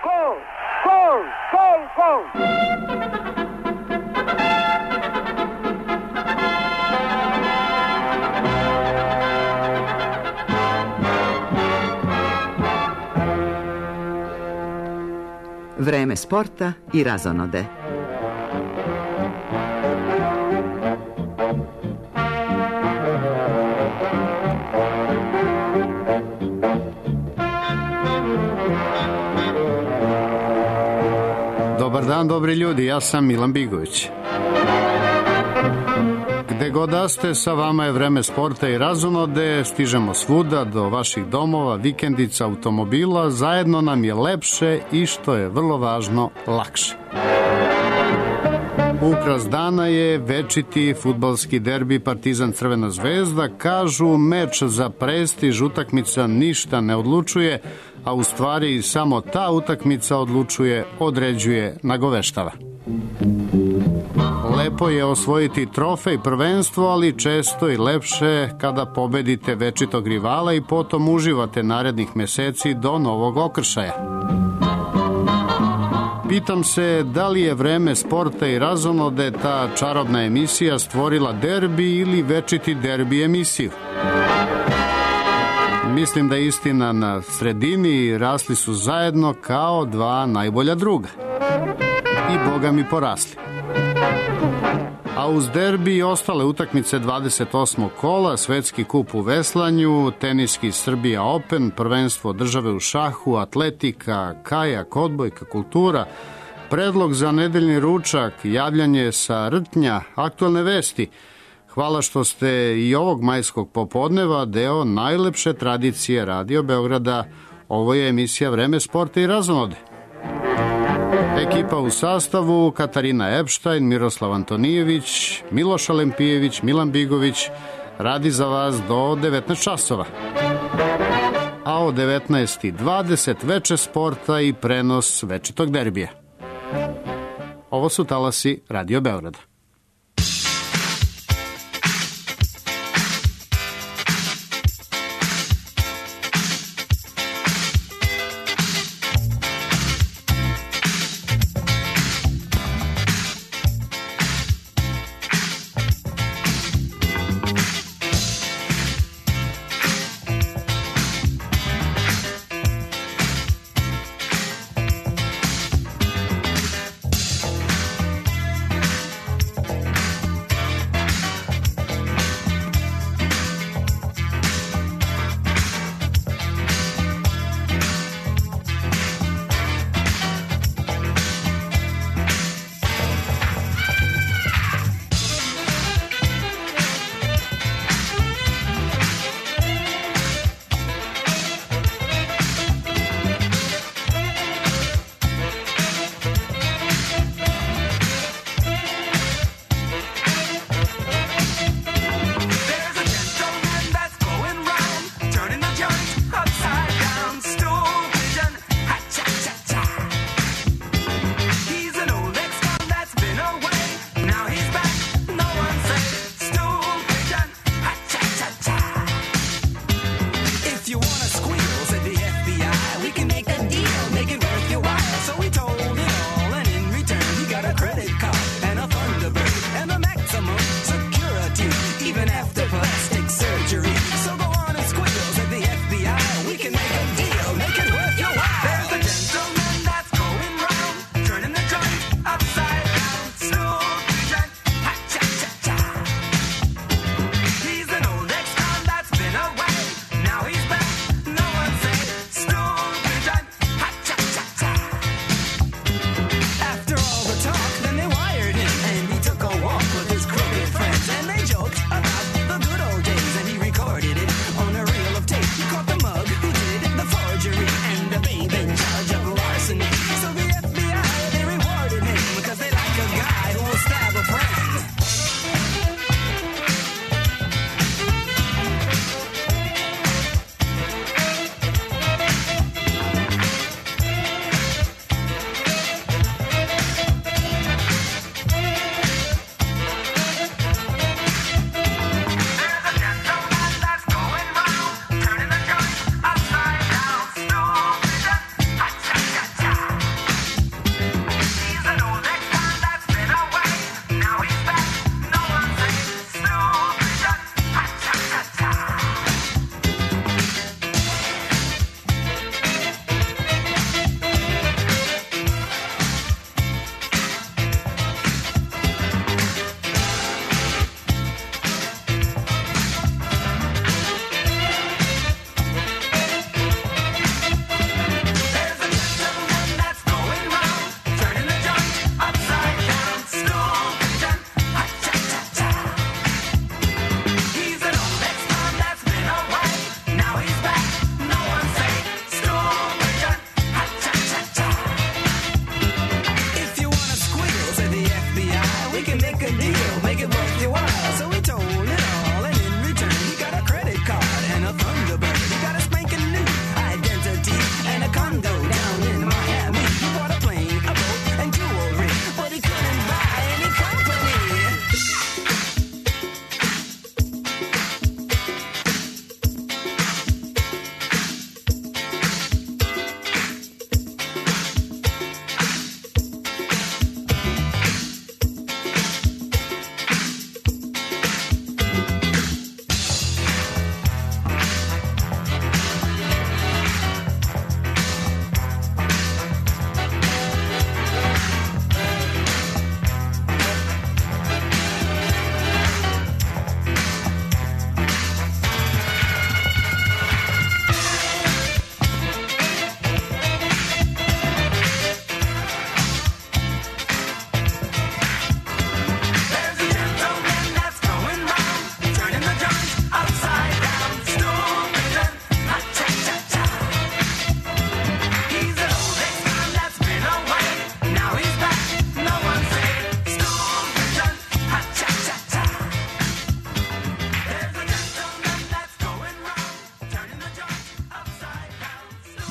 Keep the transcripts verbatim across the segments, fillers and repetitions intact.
Gol! Gol! Gol! Gol! Vreme sporta i razonode. Dobar dan, dobri ljudi, ja sam Milan Bigović. Gde god da ste, sa vama je vreme sporta i razonode, stižemo svuda, do vaših domova, vikendica, automobila, zajedno nam je lepše i, što je vrlo važno, lakše. Ukras dana je večiti fudbalski derbi Partizan Crvena zvezda. Kažu, meč za prestiž, utakmica ništa ne odlučuje, a u stvari samo ta utakmica odlučuje, određuje, nagoveštava. Lepo je osvojiti trofej, prvenstvo, ali često i lepše kada pobedite večitog rivala i potom uživate narednih meseci do novog okršaja. Pitam se da li je vreme sporta i razonode, ta čarobna emisija, stvorila derbi ili večiti derbi emisiju. Mislim da je istina na sredini, rasli su zajedno kao dva najbolja druga. I boga mi porasli. A uz derbi i ostale utakmice dvadeset osmog kola, svetski kup u veslanju, teniski Srbija Open, prvenstvo države u šahu, atletika, kajak, odbojka, kultura, predlog za nedeljni ručak, javljanje sa Rtnja, aktualne vesti. Hvala što ste i ovog majskog popodneva deo najlepše tradicije Radio Beograda. Ovo je emisija Vreme sporta i razonode. Ekipa u sastavu: Katarina Epštajn, Miroslav Antonijević, Miloš Alempijević, Milan Bigović radi za vas do devetnaest časova. A o devetnaest i dvadeset veče sporta i prenos večitog derbija. Ovo su talasi Radio Beograda.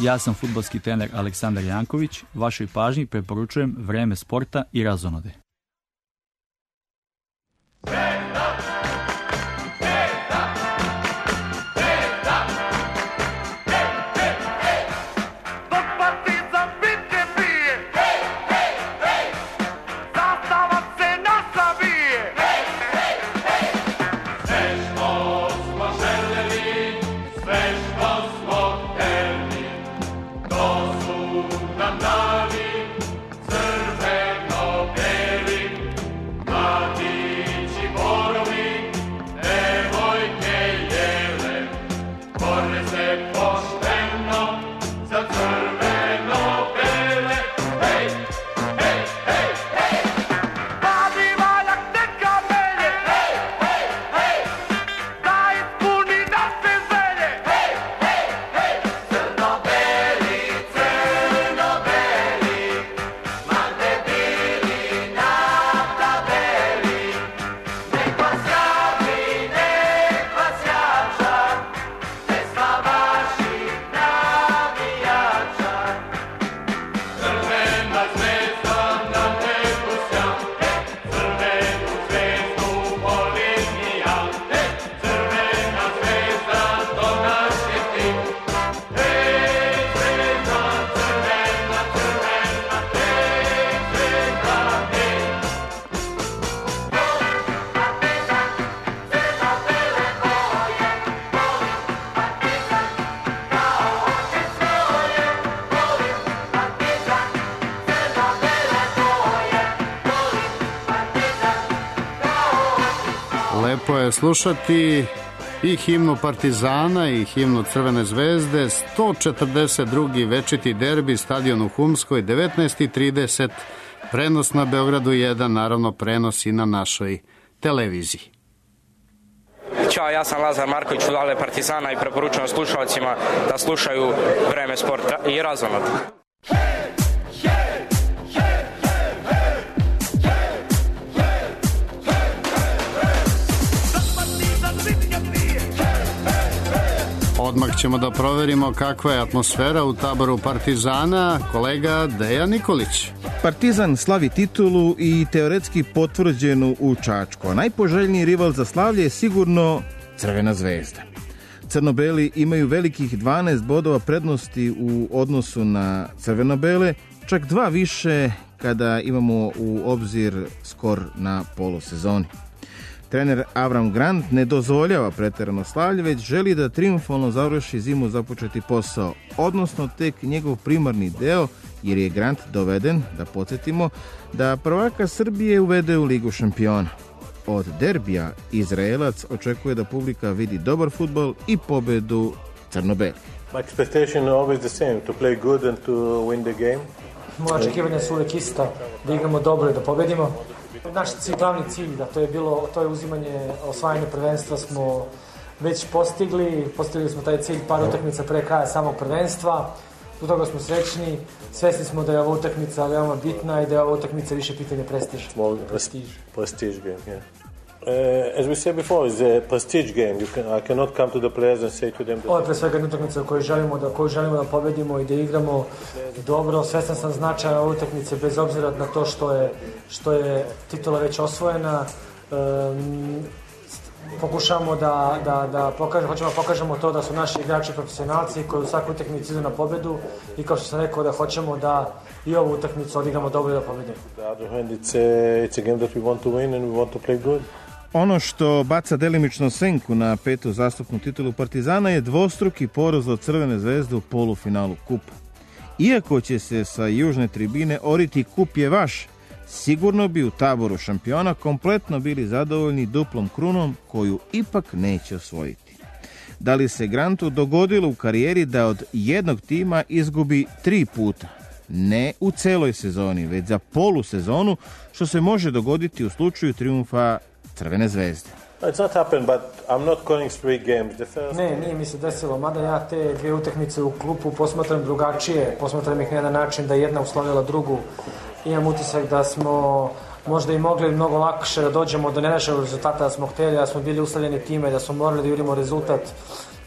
Ja sam fudbalski trener Aleksandar Janković. Vašoj pažnji preporučujem Vreme sporta i razonode. Lepo je slušati i himnu Partizana i himnu Crvene zvezde. sto četrdeset drugi večiti derbi, stadion u Humskoj, devetnaest i trideset, prenos na Beogradu jedan, naravno prenos i na našoj televiziji. Ćao, ja sam Lazar Marković, fudbaler Partizana i preporučujem slušalcima da slušaju Vreme sporta i razonode. Odmah ćemo da proverimo kakva je atmosfera u taboru Partizana. Kolega Dejan Nikolić. Partizan slavi titulu i teoretski potvrđenu u Čačku. A najpoželjniji rival za slavlje je sigurno Crvena zvezda. Crno-beli imaju velikih dvanaest bodova prednosti u odnosu na crveno-bele, čak dva više kada imamo u obzir skor na polusezoni. Trener Avram Grant ne dozvoljava preterano slavlje, već želi da triumfalno završi zimu započeti posao, odnosno tek njegov primarni deo, jer je Grant doveden, da podsjetimo, da prvaka Srbije uvede u Ligu šampiona. Od derbija Izraelac očekuje da publika vidi dobar fudbal i pobedu crno-beli. My expectation is always the same, to play good and to win the game. Moja očekivanja su uvijek ista, da igramo dobro i da pobedimo. Naš cilj, glavni cilj, da to je bilo, to je uzimanje, osvajanje prvenstva smo već postigli. Postigli smo taj cilj par utakmica pre kraja samog prvenstva. Do toga smo srećni. Svesni smo da je ova utakmica veoma bitna i da je ova utakmica više pitanje prestiža. Prestige. Prestige game, yeah. Uh, as we said before, it's a prestige game. You can, I cannot come to the players and say to them... Ovo je pre svega utakmica koju želimo da, koju želimo da pobedimo i da igramo dobro. Svestan sam značaja ove utakmice bez obzira na to što je, što je titula već osvojena. Um, pokušamo da, da, da pokažemo, hoćemo da pokažemo to da su naši igrači profesionalci koji u svaku utakmicu idu na pobedu i kao što sam rekao da hoćemo da i ovu utakmicu odigramo dobro i da pobedimo. It's a, it's a game that we want to win and we want to play good. Ono što baca delimično senku na petu zastupnu titulu Partizana je dvostruki poraz od Crvene zvezde u polufinalu kupa. Iako će se sa južne tribine oriti kup je vaš, sigurno bi u taboru šampiona kompletno bili zadovoljni duplom krunom koju ipak neće osvojiti. Da li se Grantu dogodilo u karijeri da od jednog tima izgubi tri puta? Ne u celoj sezoni, već za polusezonu, što se može dogoditi u slučaju triumfa Crvene zvezde. It's not happened, but I'm not calling three games. The first... Ne, nije mi se desilo, mada ja te dvije utakmice u klupu posmatram drugačije, posmatram ih na jedan način da jedna uslovila drugu. Imam utisak da smo možda i mogli mnogo lakše da dođemo do nenašeg rezultata, da smo htjeli, da smo bili uslovljeni time, da smo morali da jurimo rezultat.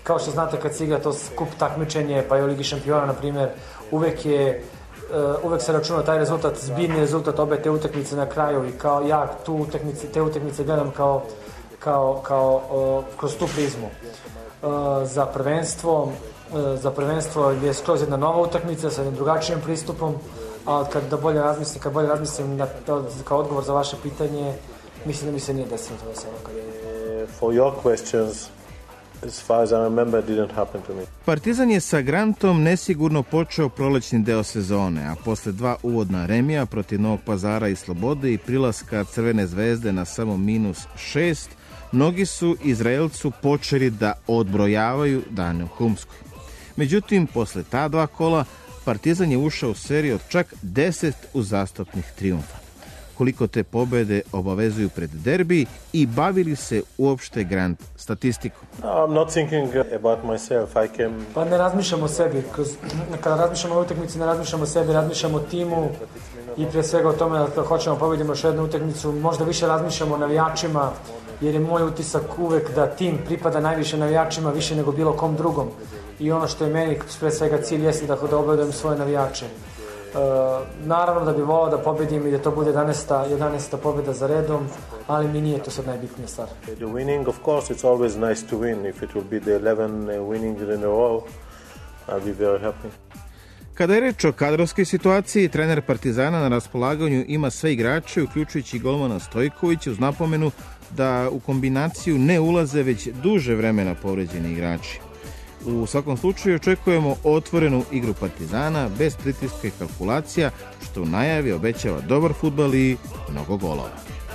kao što znate kad se igra to skup takmičenje, pa i u Ligi šampiona, na primjer, uvek je Uh, uvek se računa taj rezultat, zbirni rezultat obe te utakmice na kraju i kao ja tu utakmice, te utakmice gledam kao, kao, kao uh, kroz tu prizmu. Uh, za prvenstvo, uh, za prvenstvo je skroz jedna nova utakmica sa jednim drugačijim pristupom, ali kad da bolje razmislim, kad bolje razmislim na to, kao odgovor za vaše pitanje, mislim da mi se nije desilo to da se ono kad je... For your questions, as far as I remember, it didn't happen to me. Partizan je sa Grantom nesigurno počeo prolećni deo sezone, a posle dva uvodna remija protiv Novog Pazara i Slobode i prilaska Crvene zvezde na samo minus šest, mnogi su Izraelcu počeli da odbrojavaju dane u Humskoj. Međutim, posle ta dva kola, Partizan je ušao u seriju od čak deset uzastopnih trijumfa. Koliko te pobede obavezuju pred derbi i bavili se uopšte Grant statistikom? I'm not thinking about myself. I can... Pa ne razmišljam o sebi. Kada razmišljamo o utakmici, ne razmišljamo o sebi, razmišljamo o timu i prije svega o tome da hoćemo pobedimo još jednu utakmicu. Možda više razmišljamo o navijačima, jer je moj utisak uvek da tim pripada najviše navijačima, više nego bilo kom drugom. I ono što je meni pre svega cilj jeste da, da obradujem svoje navijače. Uh, naravno da bi volao da pobedim i da to bude jedanaesta pobeda za redom, ali mi nije to sad najbitnija stvar. The winning, of course, it's always nice to win. If it will be the eleven winnings in a row, I'll be very happy. Kada je reč o kadrovskoj situaciji, trener Partizana na raspolaganju ima sve igrače, uključujući golmana Stojkovića, uz napomenu da u kombinaciju ne ulaze već duže vremena povređeni igrači. U svakom slučaju očekujemo otvorenu igru Partizana bez pritiska i kalkulacija, što u najavi obećava dobar fudbal i mnogo golova.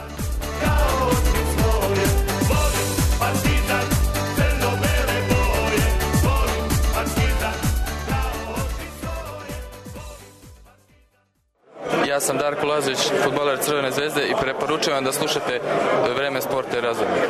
Ja sam Darko Lazović, fudbaler Crvene zvezde i preporučujem da slušate Vreme sporta i razvoja.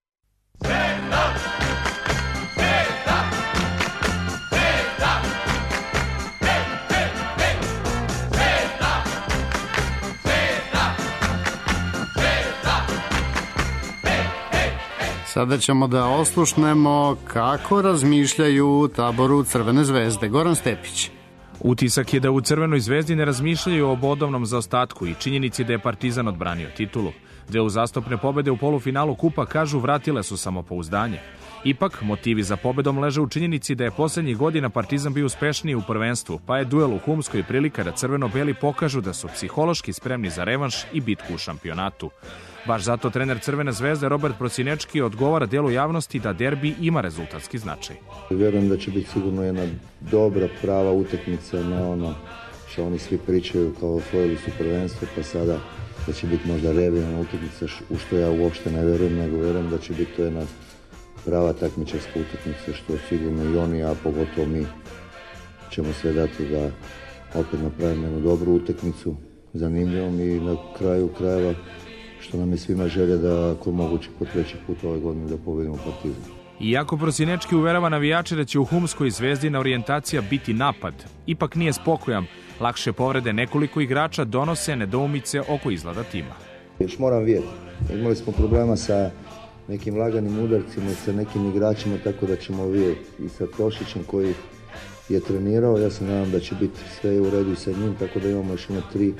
Sada ćemo da oslušnemo kako razmišljaju u taboru Crvene zvezde. Goran Stepić. Utisak je da u Crvenoj zvezdi ne razmišljaju o bodovnom zaostatku i činjenici da je Partizan odbranio titulu. Dve uzastopne pobede u polufinalu kupa, kažu, vratile su samopouzdanje. Ipak, motivi za pobedom leže u činjenici da je poslednjih godina Partizan bio uspešniji u prvenstvu, pa je duel u Humskoj prilika da crveno-beli pokažu da su psihološki spremni za revanš i bitku u šampionatu. Baš zato trener Crvene zvezde Robert Prosinečki odgovara delu javnosti da derbi ima rezultatski značaj. Vjerujem da će biti sigurno jedna dobra, prava utakmica, ne ono što oni svi pričaju kao osvojili su prvenstvo, pa sada da će biti možda revijalna utakmica, u što ja uopšte ne vjerujem, nego vjerujem da će biti to jedna prava takmičarska utakmica, što sigurno i oni, a pogotovo mi ćemo sve dati da opet napravimo jednu dobru utakmicu, zanimljivom i na kraju krajeva što nam je svima želja da ako moguće po treći put ove godine da pobedimo Partizan. Iako Prosinečki uverava navijače da će u Humskoj Zvezdina orijentacija biti napad, ipak nije spokojan. Lakše povrede nekoliko igrača donose nedoumice oko izgleda tima. Još moram vidjeti. Imali smo problema sa nekim laganim udarcima, sa nekim igračima, tako da ćemo vidjeti i sa Tošićem koji je trenirao. Ja se nadam da će biti sve u redu i sa njim, tako da imamo još na tri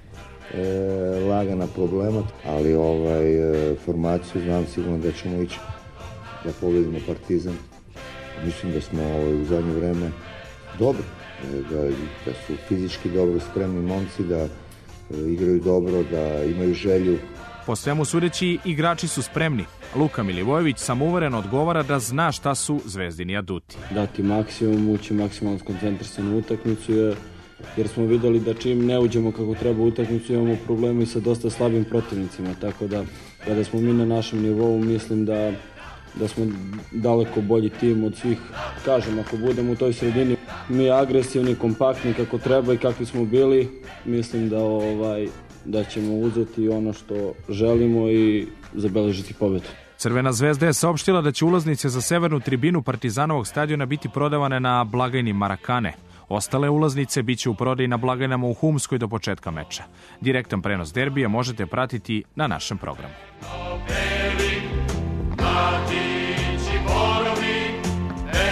e, lagana problema. Ali ovaj e, formaciju znam sigurno da ćemo ići da pobedimo Partizan. Mislim da smo ovaj, u zadnje vreme dobro, da, da su fizički dobro spremni momci, da e, igraju dobro, da imaju želju. Po svemu sudeći, igrači su spremni. Luka Milivojević samouvereno odgovara da zna šta su Zvezdini aduti. Dati maksimum, ući maksimalno skoncentrisanu utakmicu, jer, jer smo videli da čim ne uđemo kako treba u utakmicu imamo problema i sa dosta slabim protivnicima, tako da kada smo mi na našem nivou mislim da, da smo daleko bolji tim od svih. Kažem, ako budemo u toj sredini mi agresivni, kompaktni kako treba i kakvi smo bili, mislim da ovaj... da ćemo uzeti ono što želimo i zabeležiti pobedu. Crvena zvezda je saopštila da će ulaznice za severnu tribinu Partizanovog stadiona biti prodavane na blagajni Marakane. Ostale ulaznice biće u prodaji na blagajnama u Humskoj do početka meča. Direktan prenos derbija možete pratiti na našem programu.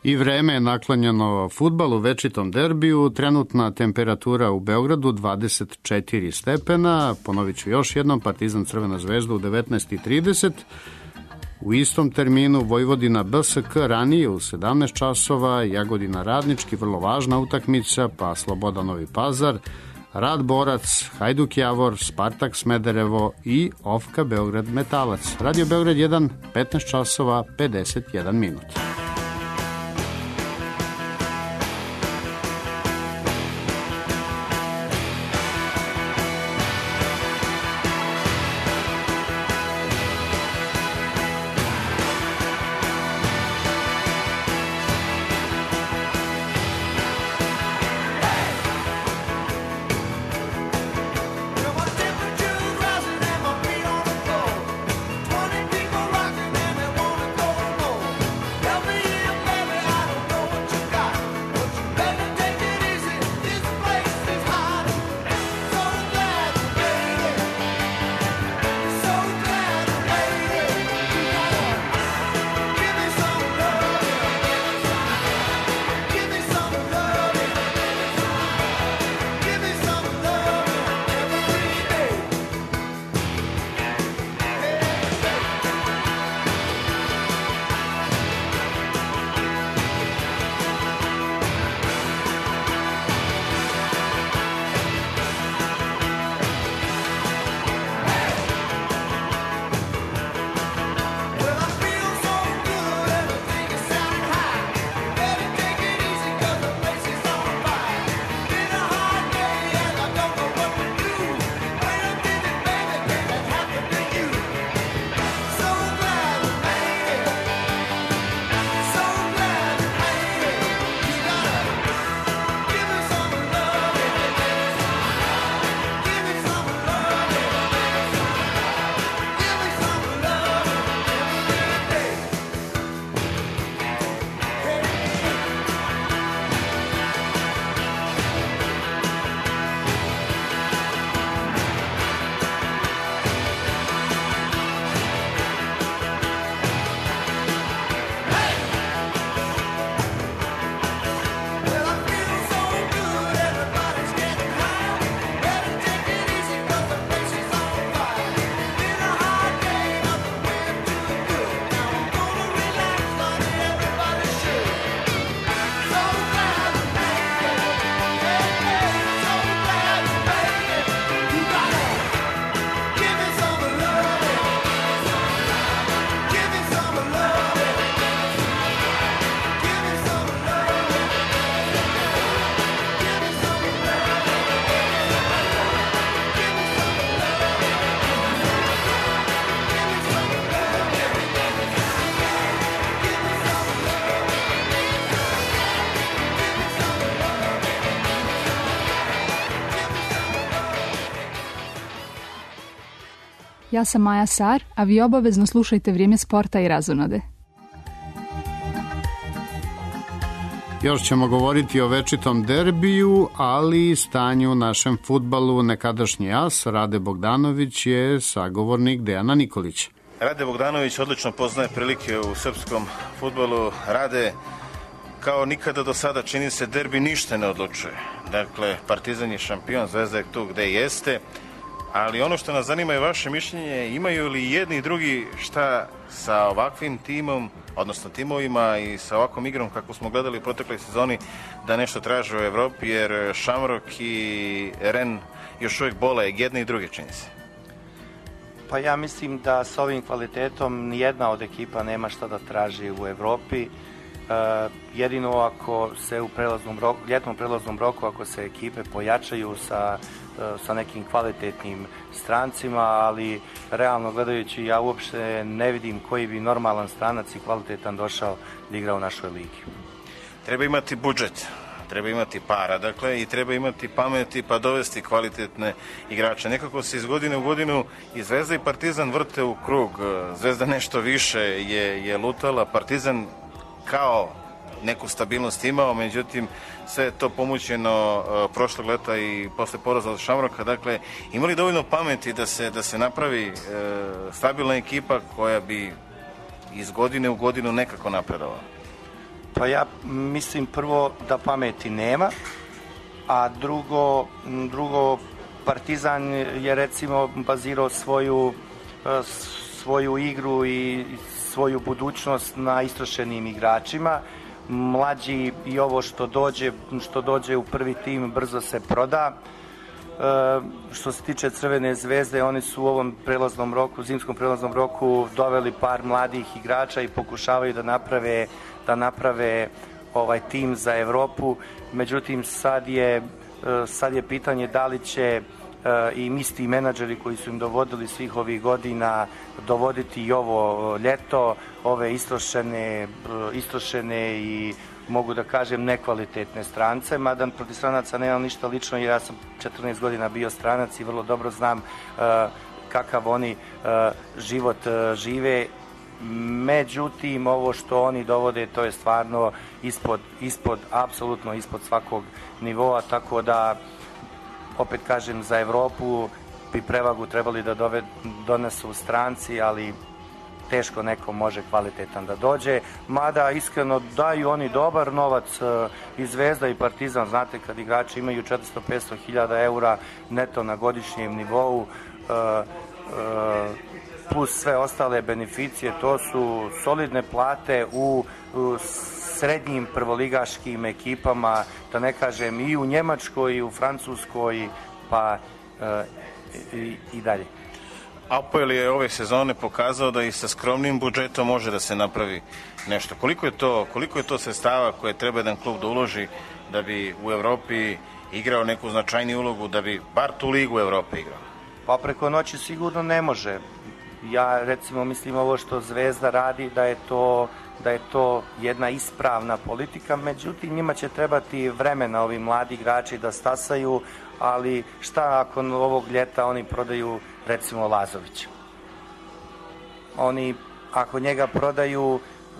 I vreme je naklonjeno fudbalu, večitom derbiju. Trenutna temperatura u Beogradu dvadeset četiri stepena. Ponovit ću još jednom, Partizan Crvena zvezda u devetnaest i trideset. U istom terminu Vojvodina B S K ranije u sedamnaest časova, Jagodina Radnički, vrlo važna utakmica, pa Sloboda Novi Pazar, Rad Borac, Hajduk Javor, Spartak Smederevo i Ofka Beograd Metalac. Radio Beograd jedan, petnaest časova, pedeset jedan minut. Ja sam Maja Sar, a vi obavezno slušajte Vrijeme sporta i razonode. Još ćemo govoriti o večitom derbiju, ali i stanju u našem fudbalu. Nekadašnji as Rade Bogdanović je sagovornik Dejana Nikolića. Rade Bogdanović odlično poznaje prilike u srpskom fudbalu. Rade, kao nikada do sada, čini se, derbi ništa ne odlučuje. Dakle, Partizan je šampion, Zvezda je tu gde jeste, ali ono što nas zanima je vaše mišljenje, imaju li jedni i drugi šta sa ovakvim timom, odnosno timovima i sa ovakvom igrom kako smo gledali u protekloj sezoni, da nešto traže u Evropi, jer Šamrok i Ren još uvijek bole jedne i druge, čini se. Pa ja mislim da s ovim kvalitetom nijedna od ekipa nema šta da traži u Evropi. Uh, jedino ako se u prelaznom roku, ljetnom prelaznom roku, ako se ekipe pojačaju sa, uh, sa nekim kvalitetnim strancima, ali realno gledajući ja uopšte ne vidim koji bi normalan stranac i kvalitetan došao da igra u našoj ligi. Treba imati budžet, treba imati para, dakle, i treba imati pameti pa dovesti kvalitetne igrače. Nekako se iz godine u godinu i Zvezda i Partizan vrte u krug. Zvezda nešto više je, je lutala, Partizan kao neku stabilnost imao, međutim sve je to pomućeno uh, prošlog leta i posle poraza od Šamroka. Dakle, imali dovoljno pameti da se, da se napravi uh, stabilna ekipa koja bi iz godine u godinu nekako napredovala? Pa ja mislim prvo da pameti nema, a drugo, drugo Partizan je recimo bazirao svoju, svoju igru i svoju budućnost na istrošenim igračima. Mlađi i ovo što dođe, što dođe u prvi tim brzo se proda. E, što se tiče Crvene zvezde, oni su u ovom prelaznom roku, zimskom prelaznom roku doveli par mladih igrača i pokušavaju da naprave, da naprave ovaj tim za Evropu. Međutim, sad je, sad je pitanje da li će i isti menadžeri koji su im dovodili svih ovih godina dovoditi i ovo ljeto, ove istrošene, istrošene i mogu da kažem nekvalitetne strance, mada protiv stranaca nemam ništa lično jer ja sam četrnaest godina bio stranac i vrlo dobro znam uh, kakav oni uh, život uh, žive. Međutim, ovo što oni dovode, to je stvarno ispod, ispod, apsolutno ispod svakog nivoa, tako da opet kažem, za Evropu bi prevagu trebali da dove, donesu stranci, ali teško neko može kvalitetan da dođe, mada iskreno daju oni dobar novac i Zvezda i Partizan, znate kad igrači imaju četiristo do petsto hiljada eura neto na godišnjem nivou, plus sve ostale beneficije, to su solidne plate u, u srednjim prvoligaškim ekipama, da ne kažem i u Njemačkoj i u Francuskoj, pa e, i, i dalje. Apoel je ove sezone pokazao da i sa skromnim budžetom može da se napravi nešto. Koliko je to, koliko je to sredstava koje treba jedan klub da uloži da bi u Evropi igrao neku značajniju ulogu, da bi bar tu ligu Evrope igrao? Pa preko noći sigurno ne može. Ja recimo mislim ovo što Zvezda radi da je to, da je to jedna ispravna politika, međutim njima će trebati vremena ovi mladi igrači da stasaju, ali šta ako ovog ljeta oni prodaju recimo Lazovića? Oni ako njega prodaju,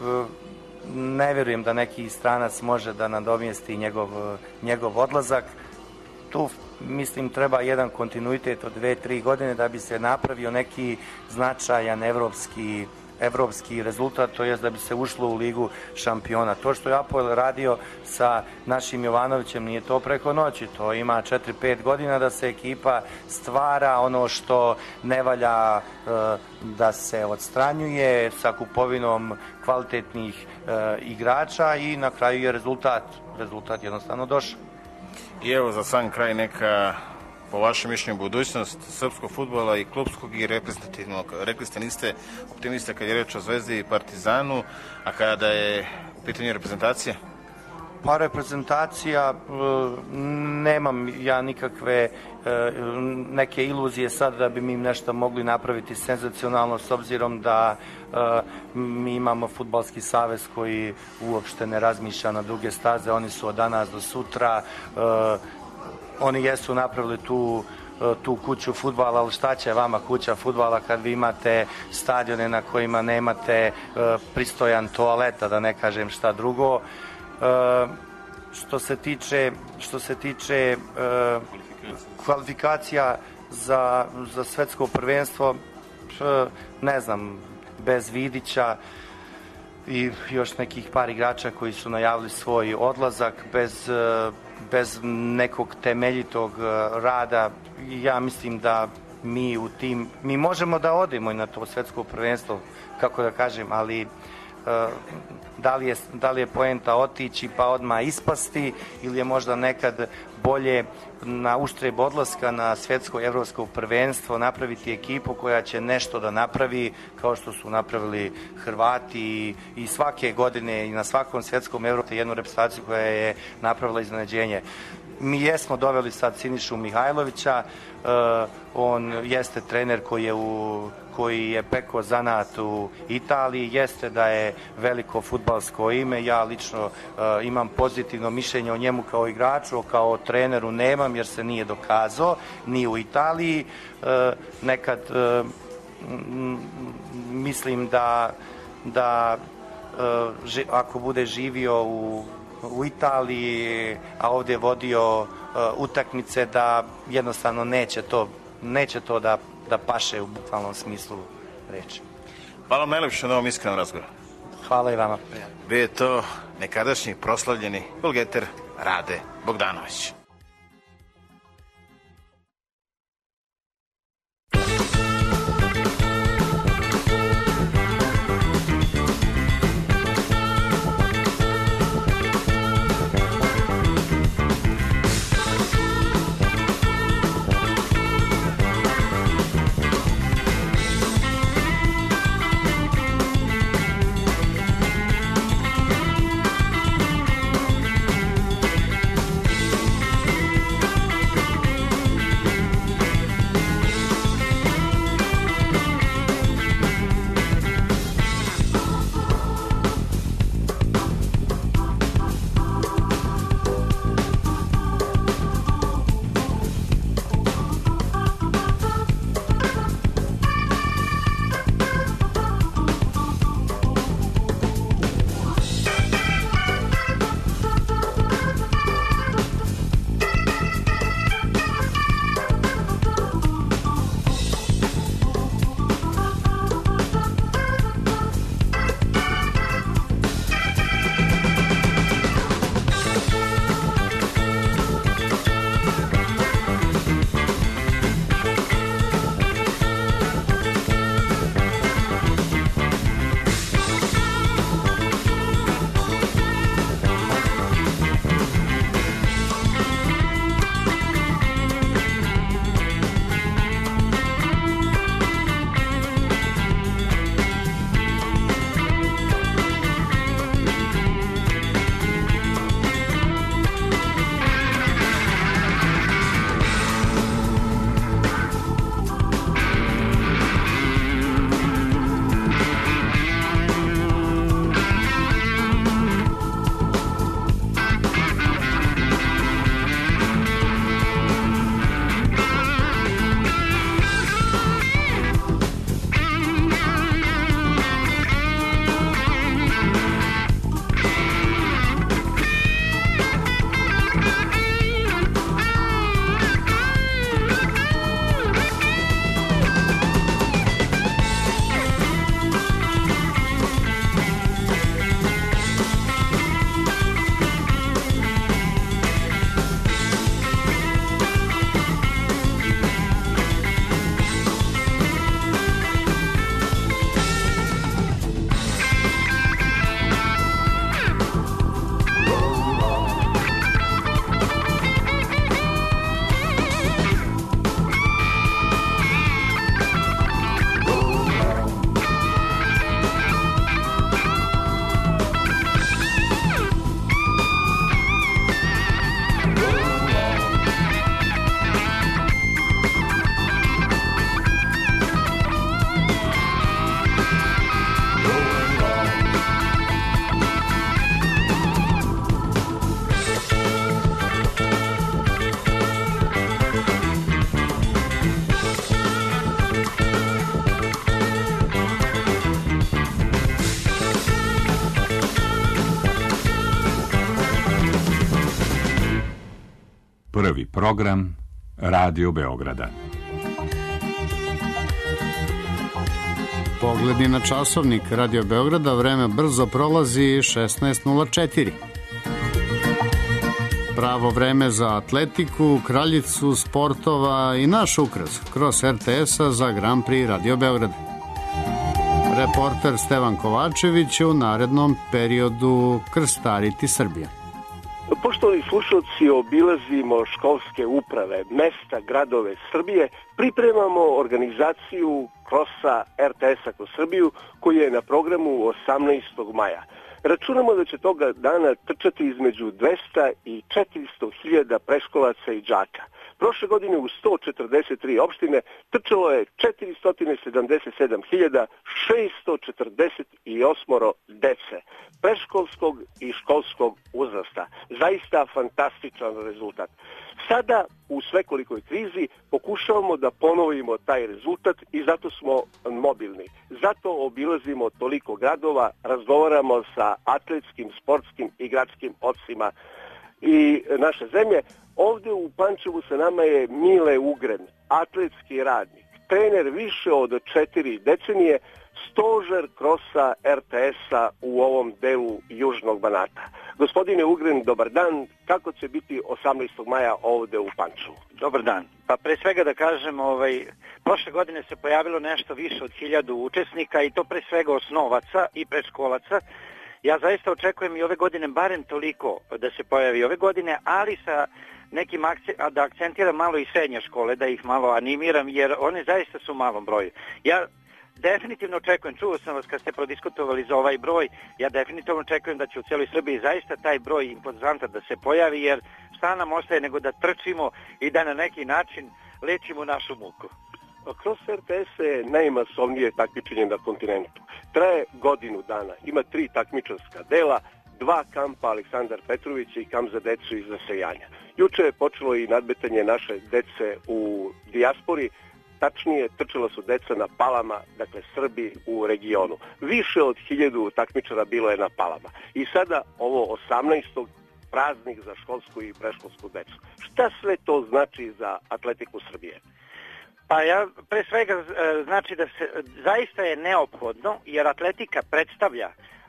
ne vjerujem da neki stranac može da nadomjesti njegov, njegov odlazak. Tu mislim treba jedan kontinuitet od dve, tri godine da bi se napravio neki značajan evropski, evropski rezultat, to jest da bi se ušlo u ligu šampiona. To što je Apoel radio sa našim Jovanovićem nije to preko noći, to ima četiri pet godina da se ekipa stvara, ono što ne valja da se odstranjuje sa kupovinom kvalitetnih igrača i na kraju je rezultat, rezultat jednostavno došao. I evo za sam kraj neka, po vašem mišljenju, budućnost srpskog fudbala i klubskog i reprezentativnog. Rekli ste niste optimista kad je reč o Zvezdi i Partizanu, a kada je u pitanju reprezentacija? Pa reprezentacija, nemam ja nikakve neke iluzije sad da bi mi nešto mogli napraviti senzacionalno, s obzirom da mi imamo fudbalski savez koji uopšte ne razmišlja na duge staze, oni su od danas do sutra, oni jesu napravili tu tu kuću fudbala, ali šta će vama kuća fudbala kad vi imate stadione na kojima nemate pristojan toaleta, da ne kažem šta drugo. Što se tiče, što se tiče kvalifikacija za, za svetsko prvenstvo, ne znam, bez Vidića i još nekih par igrača koji su najavili svoj odlazak, bez, bez nekog temeljitog rada, ja mislim da mi u tim, mi možemo da odemo i na to svetsko prvenstvo, kako da kažem, ali da li je, da li je poenta otići pa odmah ispasti ili je možda nekad bolje na uštreb odlaska na svetsko evropsko prvenstvo napraviti ekipu koja će nešto da napravi kao što su napravili Hrvati i, i svake godine i na svakom svetskom evropu jednu reprezentaciju koja je napravila iznenađenje. Mi jesmo doveli sad Sinišu Mihajlovića, uh, on jeste trener koji je u koji je peko zanat u Italiji, jeste da je veliko fudbalsko ime, ja lično uh, imam pozitivno mišljenje o njemu kao igraču, kao treneru nemam jer se nije dokazao, ni u Italiji, uh, nekad uh, m, mislim da, da uh, ži, ako bude živio u u Italiji, a ovdje vodio uh, utakmice, da jednostavno neće to, neće to da, da paše u bukvalnom smislu reči. Hvala vam najlepše na ovom iskrenom razgovoru. Hvala i vama. Bio je to nekadašnji proslavljeni golgeter Rade Bogdanović. Prvi program Radio Beograda. Pogledi na časovnik Radio Beograda, vreme brzo prolazi, šesnaest nula četiri. Pravo vreme za atletiku, kraljicu sportova i naš ukras kroz er te es-a za Grand Prix Radio Beograda. Reporter Stevan Kovačević će u narednom periodu krstariti Srbije. Poštovani slušalci, obilazimo školske uprave, mesta, gradove Srbije, pripremamo organizaciju krosa er te es-a kroz Srbiju koji je na programu osamnaestog maja. Računamo da će toga dana trčati između dvesta i četiristo hiljada preškolaca i đaka. Prošle godine u sto četrdeset tri opštine trčalo je četiristo sedamdeset sedam hiljada šesto četrdeset osam dece predškolskog i školskog uzrasta. Zaista fantastičan rezultat. Sada u svekolikoj krizi pokušavamo da ponovimo taj rezultat i zato smo mobilni. Zato obilazimo toliko gradova, razgovaramo sa atletskim, sportskim i gradskim ocima i naše zemlje. Ovde u Pančevu sa nama je Mile Ugren, atletski radnik, trener više od četiri decenije, stožer krosa er te es-a u ovom delu Južnog Banata. Gospodine Ugren, dobar dan. Kako će biti osamnaestog maja ovde u Pančevu? Dobar dan. Pa pre svega da kažem, ovaj, prošle godine se pojavilo nešto više od hiljadu učesnika i to pre svega osnovaca i predškolaca. Ja zaista očekujem i ove godine barem toliko da se pojavi ove godine, ali sa nekim akcent, da akcentiram malo i srednje škole, da ih malo animiram, jer one zaista su u malom broju. Ja definitivno očekujem, čuo sam vas kad ste prodiskutovali za ovaj broj, ja definitivno očekujem da će u cijeloj Srbiji zaista taj broj impozantan da se pojavi, jer šta nam ostaje nego da trčimo i da na neki način lečimo našu muku. Kroz er te es je najmasovnije takmičenje na kontinentu. Traje godinu dana, ima tri takmičarska dela, dva kampa Aleksandar Petrović i kamp za decu iz Zasejanja. Juče je počelo i nadmetanje naše dece u dijaspori, tačnije trčala su deca na palama, dakle Srbi u regionu. Više od hiljadu takmičara bilo je na palama. I sada ovo osamnaestog praznik za školsku i preškolsku decu. Šta sve to znači za atletiku Srbije? Pa ja pre svega znači da se zaista je neophodno, jer atletika predstavlja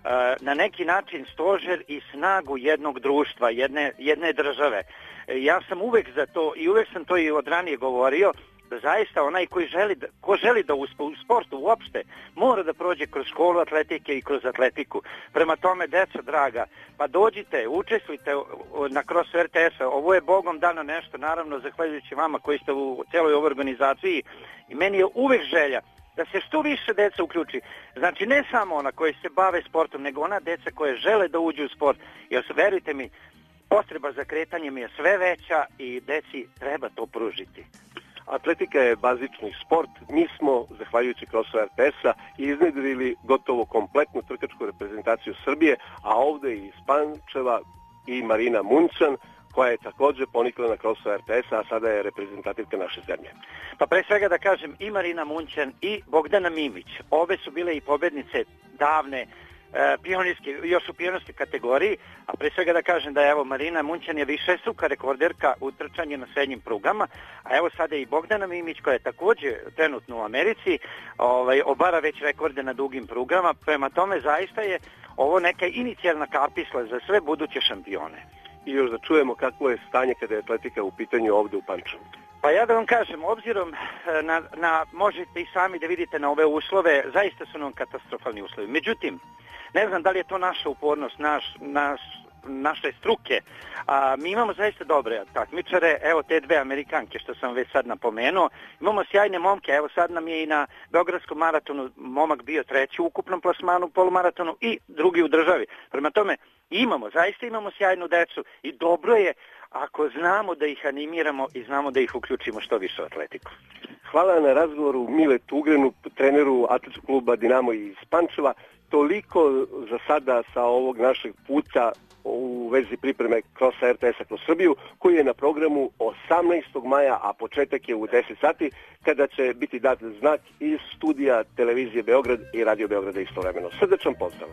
na neki način stožer i snagu jednog društva, jedne, jedne države. Ja sam uvek za to i uvek sam to i od ranije govorio, da zaista onaj koji želi da, ko želi da uspe u sportu uopšte, mora da prođe kroz školu atletike i kroz atletiku. Prema tome, deco draga, pa dođite, učestvujte na krosu er te es-a. Ovo je Bogom dano nešto, naravno, zahvaljujući vama koji ste u celoj ovoj organizaciji. I meni je uvek želja da se što više deca uključi. Znači, ne samo ona koji se bave sportom, nego ona deca koje žele da uđu u sport. Jer, verujte mi, potreba za kretanjem je sve veća i deci treba to pružiti. Atletika je bazični sport. Mi smo, zahvaljujući krosu er te es-a, iznedrili gotovo kompletnu trkačku reprezentaciju Srbije, a ovde i iz Pančeva i Marina Muncan, koja je također ponikla na krosu er te es-a, a sada je reprezentativka naše zemlje. Pa pre svega da kažem, i Marina Muncan i Bogdana Mimić, obe su bile i pobednice davne pionirske, još u pionirske kategoriji, a pre svega da kažem da je evo Marina Muncan je višestruka rekorderka u trčanju na srednjim prugama, a evo sada i Bogdana Mimić koja je također trenutno u Americi, ovaj, obara već rekorde na dugim prugama, prema tome zaista je ovo neka inicijalna kapisla za sve buduće šampione. I još da čujemo kakvo je stanje kada je atletika u pitanju ovdje u Pančevu. Pa ja da vam kažem, obzirom na, na, možete i sami da vidite na ove uslove, zaista su nam katastrofalni uslovi. Međutim, ne znam da li je to naša upornost, naš, naš, naše struke, a mi imamo zaista dobre takmičare, evo te dve Amerikanke što sam već sad napomenuo, imamo sjajne momke, evo sad nam je i na Beogradskom maratonu momak bio treći u ukupnom plasmanu polumaratonu i drugi u državi. Prema tome imamo, zaista imamo sjajnu decu i dobro je ako znamo da ih animiramo i znamo da ih uključimo što više u atletiku. Hvala na razgovoru Miletu Ugrenu, treneru atletskog kluba Dinamo iz Pančeva. Toliko za sada sa ovog našeg puta u vezi pripreme krosa er te es-a kroz Srbiju, koji je na programu osamnaestog maja, a početak je u deset sati, kada će biti dat znak iz studija televizije Beograd i radio Beograda istovremeno. Srdečan pozdrav!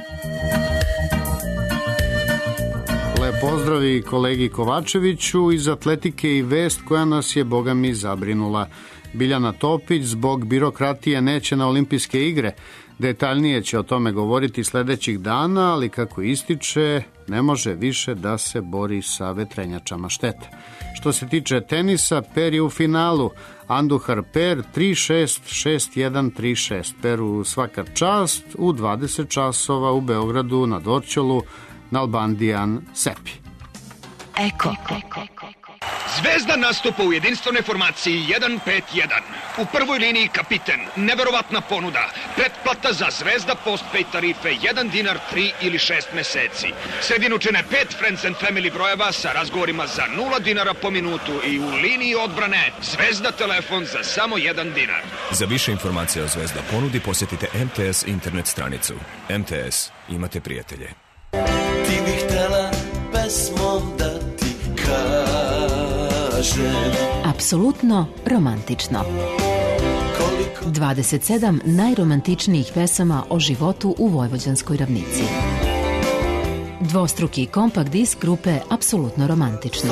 Lep pozdrav i kolegi Kovačeviću iz atletike i vest koja nas je, boga mi, zabrinula. Biljana Topić zbog birokratije neće na olimpijske igre. Detaljnije će o tome govoriti sljedećih dana, ali kako ističe, ne može više da se bori sa vetrenjačama štete. Što se tiče tenisa, Per je u finalu. Anduhar Per tri šest, šest jedan, tri šest. Peru svaka čast u dvadeset časova u Beogradu na Dorćolu Nalbandijan Sepi. Eko. Zvezda nastupa u jedinstvenoj formaciji jedan pet jedan. U prvoj liniji kapiten, neverovatna ponuda, pretplata za Zvezda postpay tarife jedan dinar, tri ili šest meseci. Sredinu čine pet Friends and Family brojeva sa razgovorima za nula dinara po minutu i u liniji odbrane Zvezda telefon za samo jedan dinar. Za više informacija o Zvezda ponudi posjetite em te es internet stranicu. em te es, imate prijatelje. Ti bih htela pesmom da ti kažem. Apsolutno romantično. dvadeset sedam najromantičnijih pesama o životu u Vojvođanskoj ravnici. Dvostruki kompakt disk grupe Apsolutno romantično.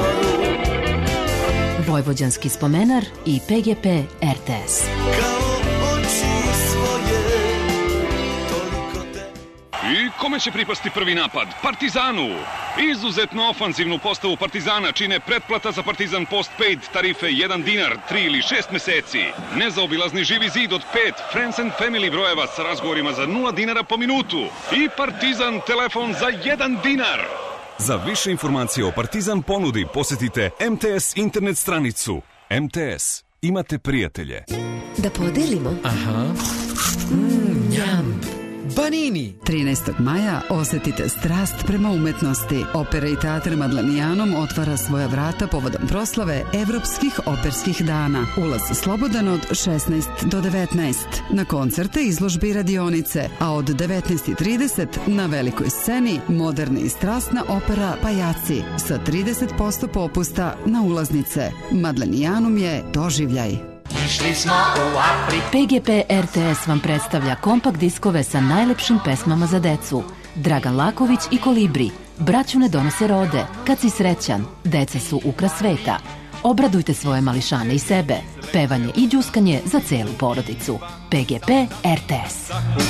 Vojvođanski spomenar i pe ge pe er te es. Kao oči svoje I kome će pripasti prvi napad? Partizanu! Izuzetno ofanzivnu postavu Partizana čine pretplata za Partizan Postpaid tarife jedan dinar, tri ili šest meseci. Nezaobilazni živi zid od pet Friends and Family brojeva sa razgovorima za nula dinara po minutu. I Partizan telefon za jedan dinar. Za više informacije o Partizan ponudi posjetite M T S internet stranicu. M T S. Imate prijatelje. Da podelimo. Aha. Mm, njam. Banini. trinaestog maja osetite strast prema umetnosti. Opera i teatr Madlanijanom otvara svoja vrata povodom proslave Evropskih operskih dana. Ulaz slobodan od šesnaest do devetnaest. Na koncerte, izložbe i radionice, a od devetnaest i trideset na velikoj sceni moderna i strastna opera Pajaci sa trideset posto popusta na ulaznice. Madlanijanum je doživljaj. Išli smo u Afriku. P G P R T S vam predstavlja kompakt diskove sa najlepšim pesmama za decu. Dragan Laković i Kolibri. Braću ne donose rode. Kad si srećan. Deca su ukras sveta. Obradujte svoje mališane i sebe. Pevanje i đuskanje za celu porodicu. P G P R T S.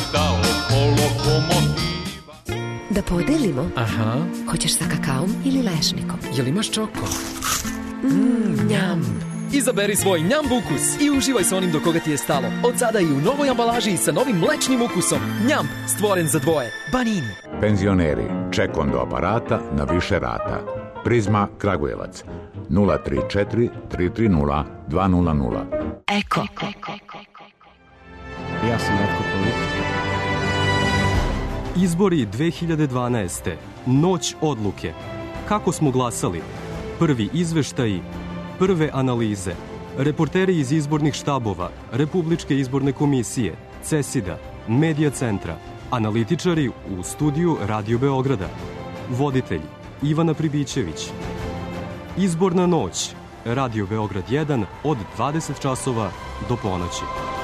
Da podelimo. Aha. Hoćeš sa kakaom ili lešnikom? Jel imaš čoko? Mmm, njam. Izaberi svoj njamb ukus i uživaj sa onim do koga ti je stalo. Od sada i u novoj ambalaži sa novim mlečnim ukusom. Njamb, stvoren za dvoje. Banini. Penzioneri, ček onda aparata na više rata. Prizma Kragujevac nula tri četiri tri tri nula dva nula nula. Eko. Ja sam Ratko Politik. Izbori dve hiljade dvanaeste. Noć odluke. Kako smo glasali? Prvi izveštaji, prve analize, reporteri iz izbornih štabova, Republičke izborne komisije, CESID-a, Medija centra, analitičari u studiju Radio Beograda, voditelj Ivana Pribićević. Izborna noć, Radio Beograd jedan od dvadeset časova do ponoći.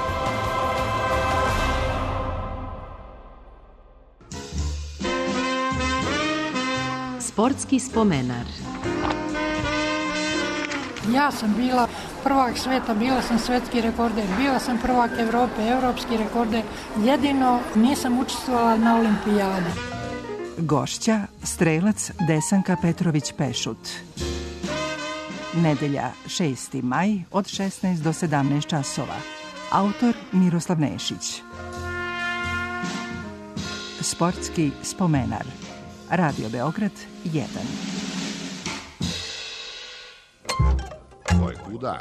Sportski spomenar. Ja sam bila prvak sveta, bila sam svetski rekorder, bila sam prvak Evrope, evropski rekorder, jedino nisam učestvovala na olimpijadi. Gošća, strelac Desanka Petrović-Pešut. Nedelja šesti maj od šesnaest do sedamnaest časova. Autor Miroslav Nešić. Sportski spomenar. Radio Beograd jedan. Ko je kuda?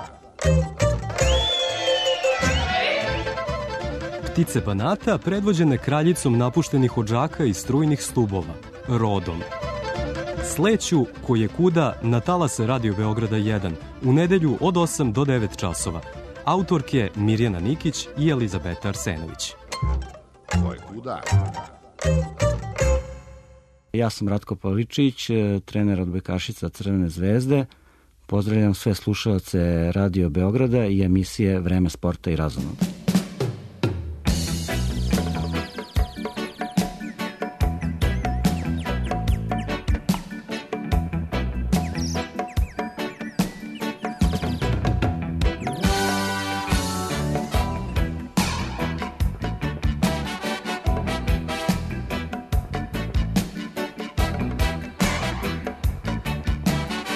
Ptice Banata predvođene kraljicom napuštenih odžaka i strujnih stubova, rodom. Sleću koje kuda na talase Radio Beograda jedan u nedelju od osam do devet časova. Autorke Mirjana Nikić i Elizabeta Arsenović. Ko je kuda? Ja sam Ratko Pavličić, trener odbojkašica Crvene zvezde. Pozdravljam sve slušalce Radio Beograda i emisije Vreme sporta i razonoda.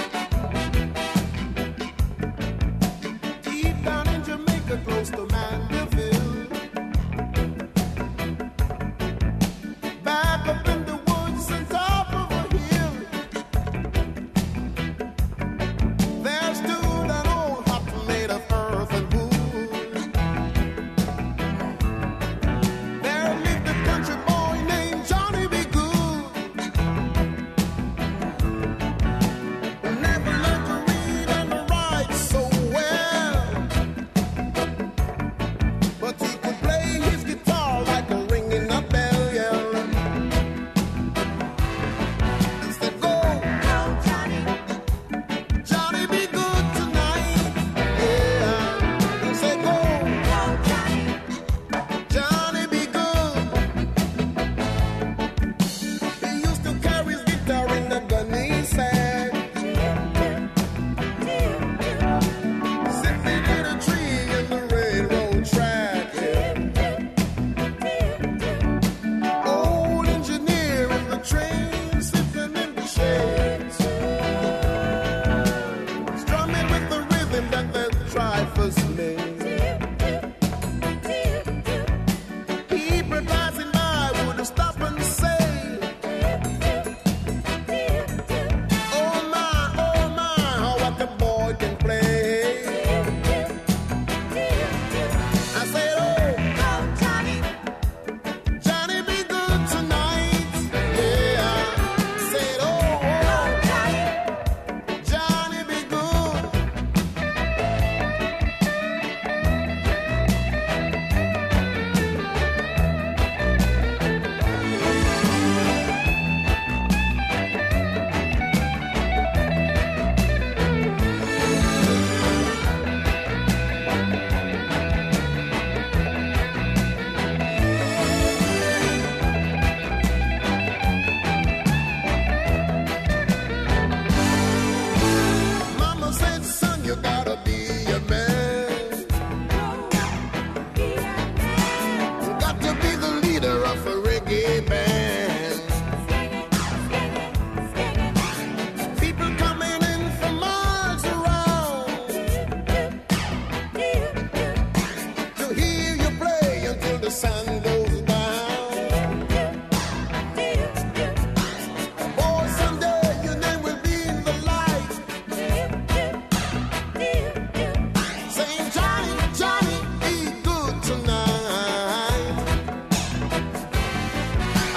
Close to man.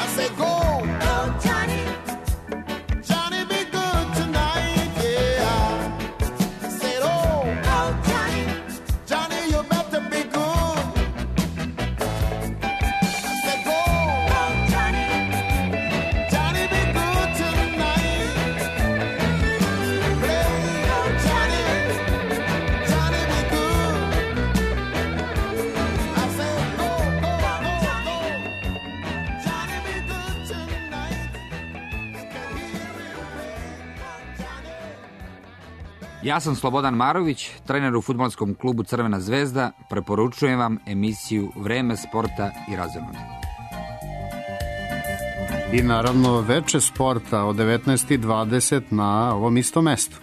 Ja sam Slobodan Marović, trener u fudbalskom klubu Crvena zvezda. Preporučujem vam emisiju Vreme sporta i razonode. I naravno veče sporta od devetnaest i dvadeset na ovom istom mestu.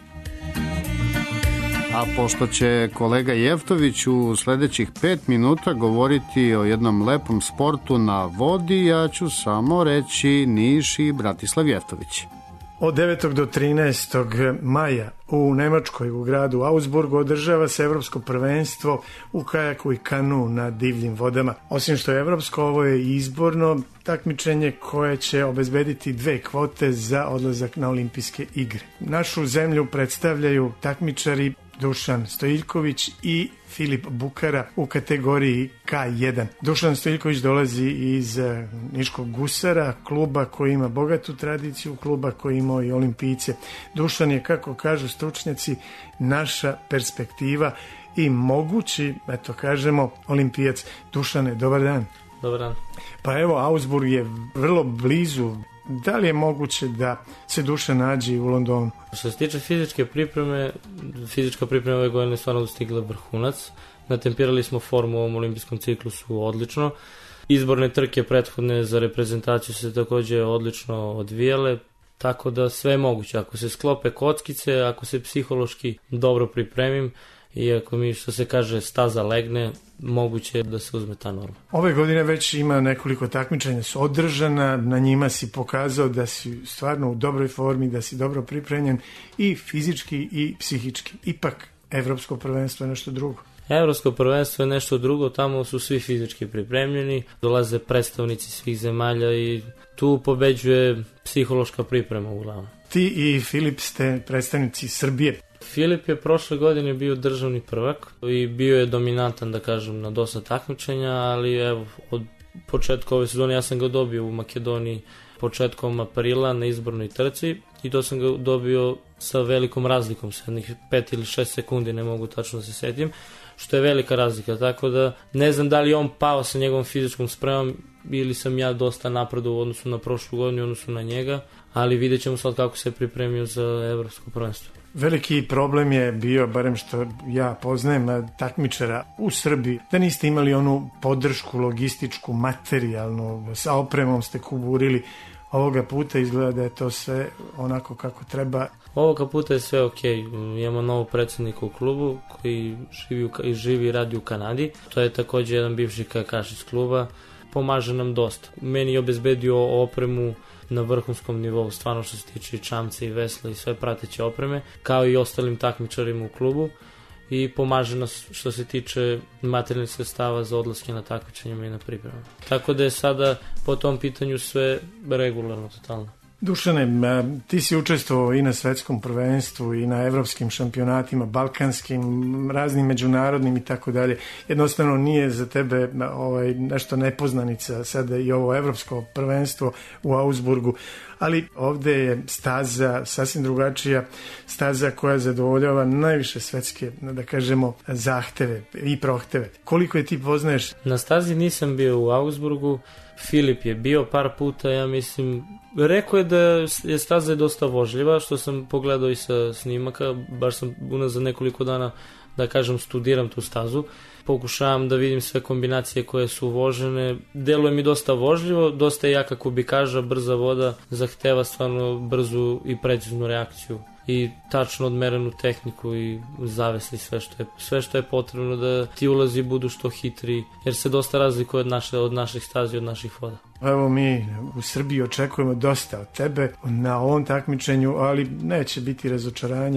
A pošto će kolega Jeftović u sledećih pet minuta govoriti o jednom lepom sportu na vodi, ja ću samo reći Niš i Bratislav Jeftović. Od devetog do trinaestog maja u Nemačkoj, u gradu Augsburgu, održava se evropsko prvenstvo u kajaku i kanu na divljim vodama. Osim što je evropsko, ovo je izborno takmičenje koje će obezbediti dve kvote za odlazak na olimpijske igre. Našu zemlju predstavljaju takmičari Dušan Stojiljković i Filip Bukara u kategoriji K jedan. Dušan Stojiljković dolazi iz Niškog Gusara, kluba koji ima bogatu tradiciju, kluba koji ima i olimpijce. Dušan je, kako kažu stručnjaci, naša perspektiva i mogući, eto kažemo, olimpijac. Dušane, dobar dan. Dobar dan. Pa evo, Augsburg je vrlo blizu. Da li je moguće da se Dušan nađe u Londonu? Što se tiče fizičke pripreme, fizička priprema ove godine stvarno dostigla vrhunac. Natempirali smo formu u ovom olimpijskom ciklusu odlično. Izborne trke prethodne za reprezentaciju se također odlično odvijale, tako da sve je moguće. Ako se sklope kockice, ako se psihološki dobro pripremim i ako mi, što se kaže, staza legne, moguće je da se uzme ta norma. Ove godine već ima nekoliko takmičenja su održana, na njima si pokazao da si stvarno u dobroj formi, da si dobro pripremljen i fizički i psihički. Ipak, evropsko prvenstvo je nešto drugo. Evropsko prvenstvo je nešto drugo, tamo su svi fizički pripremljeni, dolaze predstavnici svih zemalja i tu pobeđuje psihološka priprema uglavnom. Ti i Filip ste predstavnici Srbije. Filip je prošle godine bio državni prvak i bio je dominantan, da kažem, na dosta takmičenja, ali evo, od početka ove sezone ja sam ga dobio u Makedoniji početkom aprila na izbornoj trci i to sam ga dobio sa velikom razlikom, sa jednih pet ili šest sekundi, ne mogu tačno da se setim, što je velika razlika, tako da ne znam da li on pao sa njegovom fizičkom spremom ili sam ja dosta napredo u odnosu na prošlu godinu, u odnosu na njega, ali vidjet ćemo sad kako se pripremio za evropsko prvenstvo. Veliki problem je bio, barem što ja poznajem takmičara u Srbiji, da niste imali onu podršku logističku, materijalnu, sa opremom ste kuburili. Ovoga puta izgleda da je to sve onako kako treba. Ovoga puta je sve ok. Imamo novog predsjednika u klubu koji živi, u, živi i radi u Kanadi. To je također jedan bivši kajakaš iz kluba. Pomaže nam dosta. Meni je obezbedio opremu na vrhunskom nivou, stvarno što se tiče i čamca i vesla i sve prateće opreme, kao i ostalim takmičarima u klubu i pomaže nas što se tiče materijalnih sredstava za odlaske na takmičenjima i na pripremama. Tako da je sada po tom pitanju sve regularno, totalno. Dušane, ti si učestvovao i na svetskom prvenstvu i na evropskim šampionatima, balkanskim, raznim međunarodnim i tako dalje. Jednostavno nije za tebe ovaj, nešto nepoznanica sada i ovo evropsko prvenstvo u Augsburgu, ali ovde je staza sasvim drugačija, staza koja zadovoljava najviše svetske, da kažemo, zahteve i prohteve. Koliko je ti poznaješ? Na stazi nisam bio u Augsburgu, Filip je bio par puta, ja mislim, rekao je da je staza dosta vožljiva, što sam pogledao i sa snimaka, baš sam unazad nekoliko dana, da kažem, studiram tu stazu, pokušavam da vidim sve kombinacije koje su vožene, deluje mi dosta vožljivo, dosta je jaka kubikaža, brza voda, zahteva stvarno brzu i preciznu reakciju i tačno odmerenu tehniku i zavesli sve što je, sve što je potrebno da ti ulazi budu što hitri, jer se dosta razlikuje od, naše, od naših stazi, od naših voda. Evo mi u Srbiji očekujemo dosta od tebe na ovom takmičenju, ali neće biti razočaranje.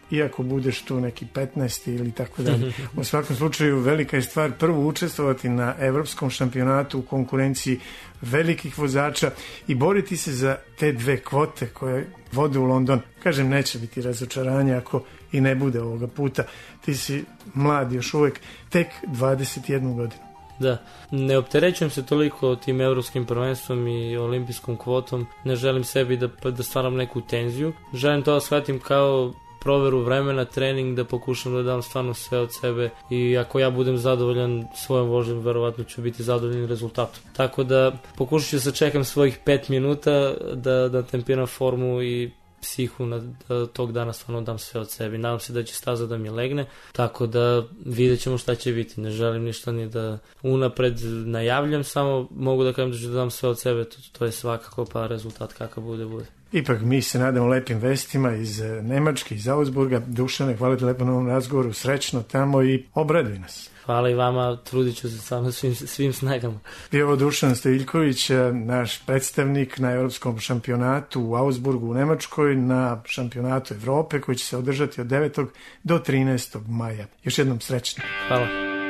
iako budeš tu neki petnaesti ili tako dalje. U svakom slučaju velika je stvar prvo učestvovati na evropskom šampionatu u konkurenciji velikih vozača i boriti se za te dve kvote koje vode u London. Kažem, neće biti razočaranja ako i ne bude ovoga puta. Ti si mlad još uvek, tek dvadeset jednu godinu. Da, ne opterećujem se toliko tim evropskim prvenstvom i olimpijskom kvotom, ne želim sebi da, da stvaram neku tenziju, želim to da shvatim kao proveru vremena, trening, da pokušam da dam stvarno sve od sebe i ako ja budem zadovoljan svojom vožnjom, verovatno ću biti zadovoljan rezultatom. Tako da pokušat ću da čekam svojih pet minuta da, da tempiram formu i psihu na, da tog dana stvarno dam sve od sebe. Nadam se da će staza da mi legne, tako da vidjet ćemo šta će biti. Ne želim ništa ni da unapred najavljam, samo mogu da kažem da ću da dam sve od sebe, to, to je svakako, pa rezultat kakav bude, bude. Ipak mi se nadamo lepim vestima iz Nemačke, iz Augsburga. Dušane, hvala ti lepo na ovom razgovoru, srećno tamo i obraduj nas. Hvala i vama, trudit ću se samo svim, svim snagama. I ovo Dušan Stojiljković, naš predstavnik na Evropskom šampionatu u Augsburgu u Nemačkoj, na šampionatu Evrope koji će se održati od devetog do trinaestog maja. Još jednom srećno. Hvala.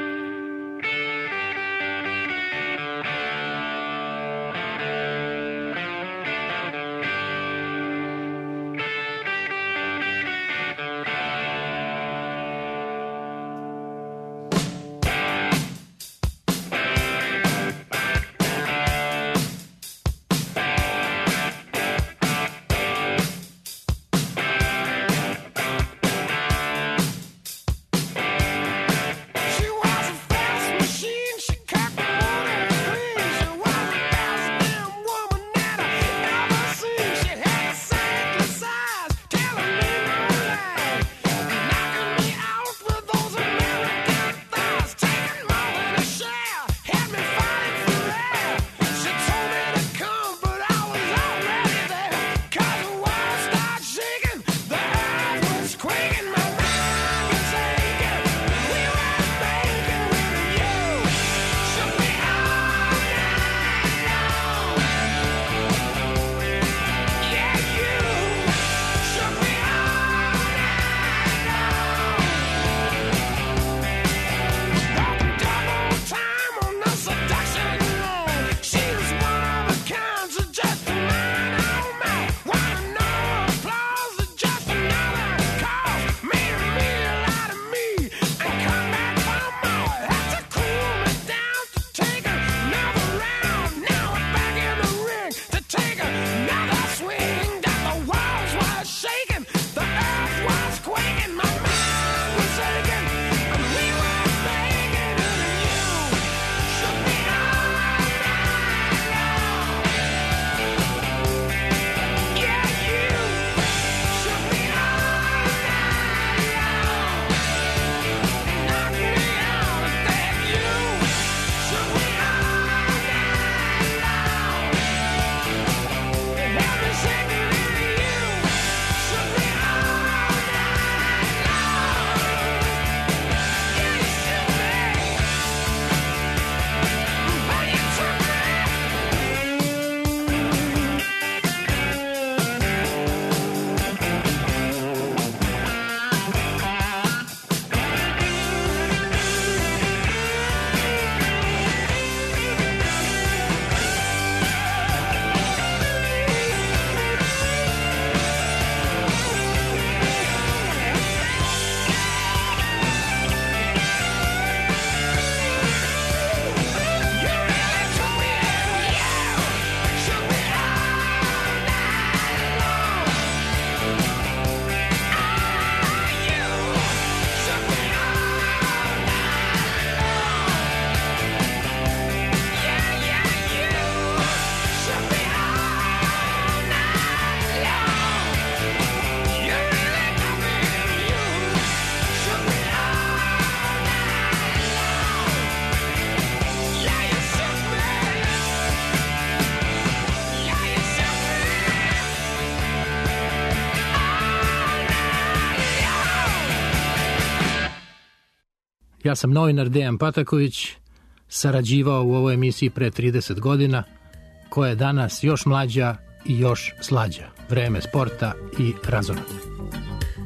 Ja sam novinar Dejan Pataković, sarađivao u ovoj emisiji pre trideset godina, koja je danas još mlađa i još slađa. Vreme sporta i razonode.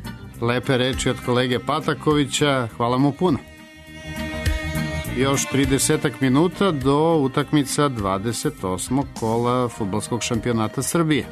Lepe reči od kolege Patakovića, hvala mu puno. Još trideset minuta do utakmica dvadeset osmog kola fudbalskog šampionata Srbije.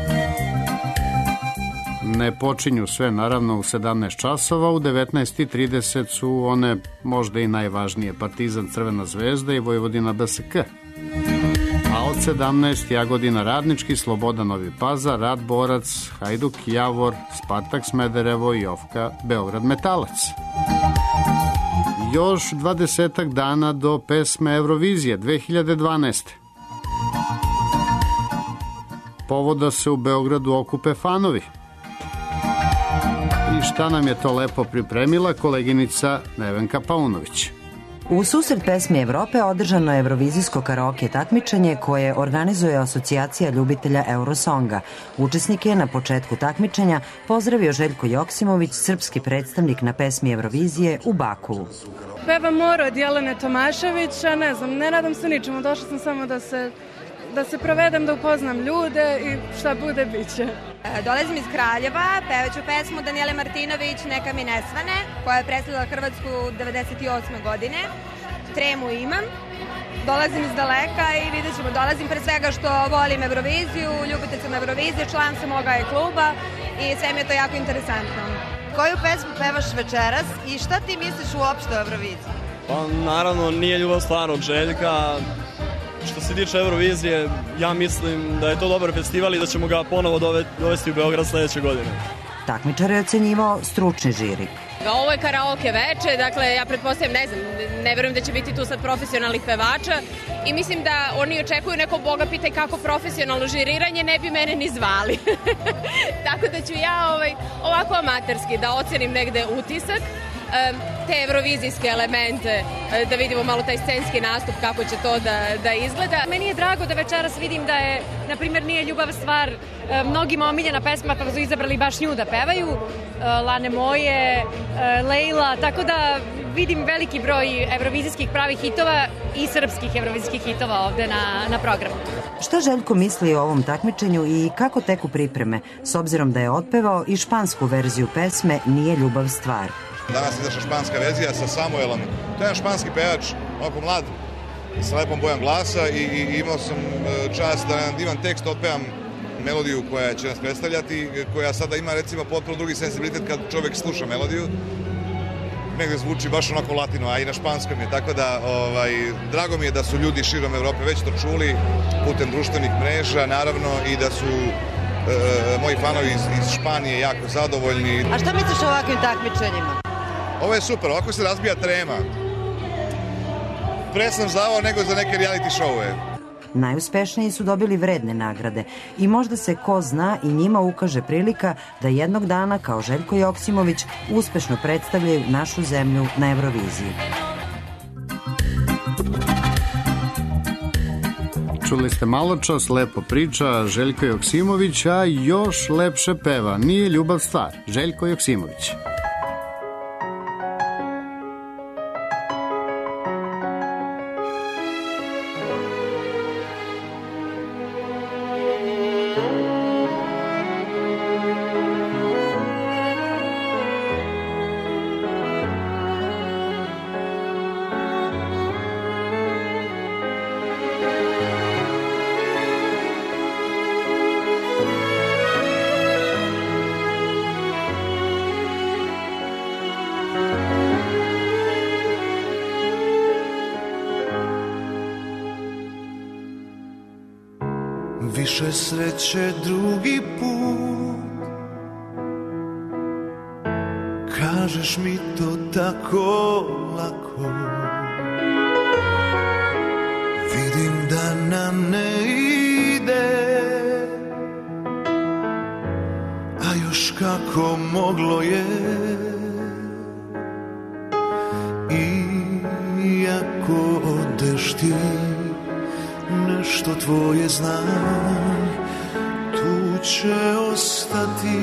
Ne počinju sve naravno u sedamnaest časova, u devetnaest i trideset su one možda i najvažnije: Partizan, Crvena zvezda i Vojvodina B S K. A od sedamnaest Jagodina Radnički, Sloboda Novi Pazar, Rad Borac, Hajduk Javor, Spartak Smederevo i Ofka Beograd Metalac. Još dvadesetak dana do pesme Eurovizije dve hiljade dvanaeste. Povoda se u Beogradu okupe fanovi. I šta nam je to lepo pripremila koleginica Nevenka Paunović. U susret pesmi Evrope održano je Eurovizijsko karaoke takmičenje koje organizuje Asocijacija ljubitelja Eurosonga. Učesnike je na početku takmičenja pozdravio Željko Joksimović, srpski predstavnik na pesmi Eurovizije u Bakulu. Peva Moro od Jelene Tomaševića, ne znam, ne nadam se ničemu, došla sam samo da se, da se provedem, da upoznam ljude i šta bude, bit će. Dolazim iz Kraljeva, pevaću pesmu Danijele Martinović Neka mi ne svane, koja je predstavila Hrvatsku devedeset osme godine. Tremu imam, dolazim iz daleka i vidjet ćemo, dolazim pre svega što volim Euroviziju, ljubitelj sam Eurovizije, član sam ovoga je kluba i sve mi je to jako interesantno. Koju pesmu pevaš večeras i šta ti misliš uopšte o Euroviziji? Pa naravno nije ljubav stvar od Željka. Što se tiče Eurovizije, ja mislim da je to dobar festival i da ćemo ga ponovo dovesti u Beograd sledeće godine. Takmičar je ocenjivao stručni žiri. Ovo je karaoke veče, dakle ja pretpostavljam, ne znam, ne verujem da će biti tu sad profesionalnih pevača i mislim da oni očekuju neko boga pitaj kako profesionalno žiriranje, ne bi mene ni zvali. Tako da ću ja ovaj, ovako amaterski da ocenim negde utisak, te evrovizijske elemente, da vidimo malo taj scenski nastup, kako će to da, da izgleda. Meni je drago da večeras vidim da je, na primjer, Nije ljubav stvar mnogima omiljena pesma, pa su izabrali baš nju da pevaju, Lane moje, Lejla, tako da vidim veliki broj evrovizijskih pravih hitova i srpskih evrovizijskih hitova ovde na, na programu. Šta Željko misli o ovom takmičenju i kako teku pripreme, s obzirom da je otpevao i špansku verziju pesme Nije ljubav stvar? Danas izašla španska verzija sa Samuelom. To je jedan španski pevač, ovako mlad, sa lepom bojom glasa i, i imao sam čast da na divan tekst otpevam melodiju koja će nas predstavljati, koja sada ima recimo potpuno drugi sensibilitet kad čovjek sluša melodiju. Negde zvuči baš onako latino, a i na španskom je, tako da ovaj, drago mi je da su ljudi širom Evrope već to čuli putem društvenih mreža, naravno, i da su e, moji fanovi iz, iz Španije jako zadovoljni. A šta misliš o ovakvim takmičenjima? Ovo je super, ovako se razbija trema. Pre sam zavao nego za neke reality show-ove. Najuspešniji su dobili vredne nagrade i možda se ko zna i njima ukaže prilika da jednog dana kao Željko Joksimović uspešno predstavljaju našu zemlju na Euroviziji. Čuli ste malo čas, lepo priča Željko Joksimović, a još lepše peva Nije ljubav stvar, Željko Joksimović. Više sreće drugi put, kažeš mi to tako lako. Vidim da nam ne ide, a još kako moglo je. Iako odeš ti, nešto tvoje znam, tu će ostati.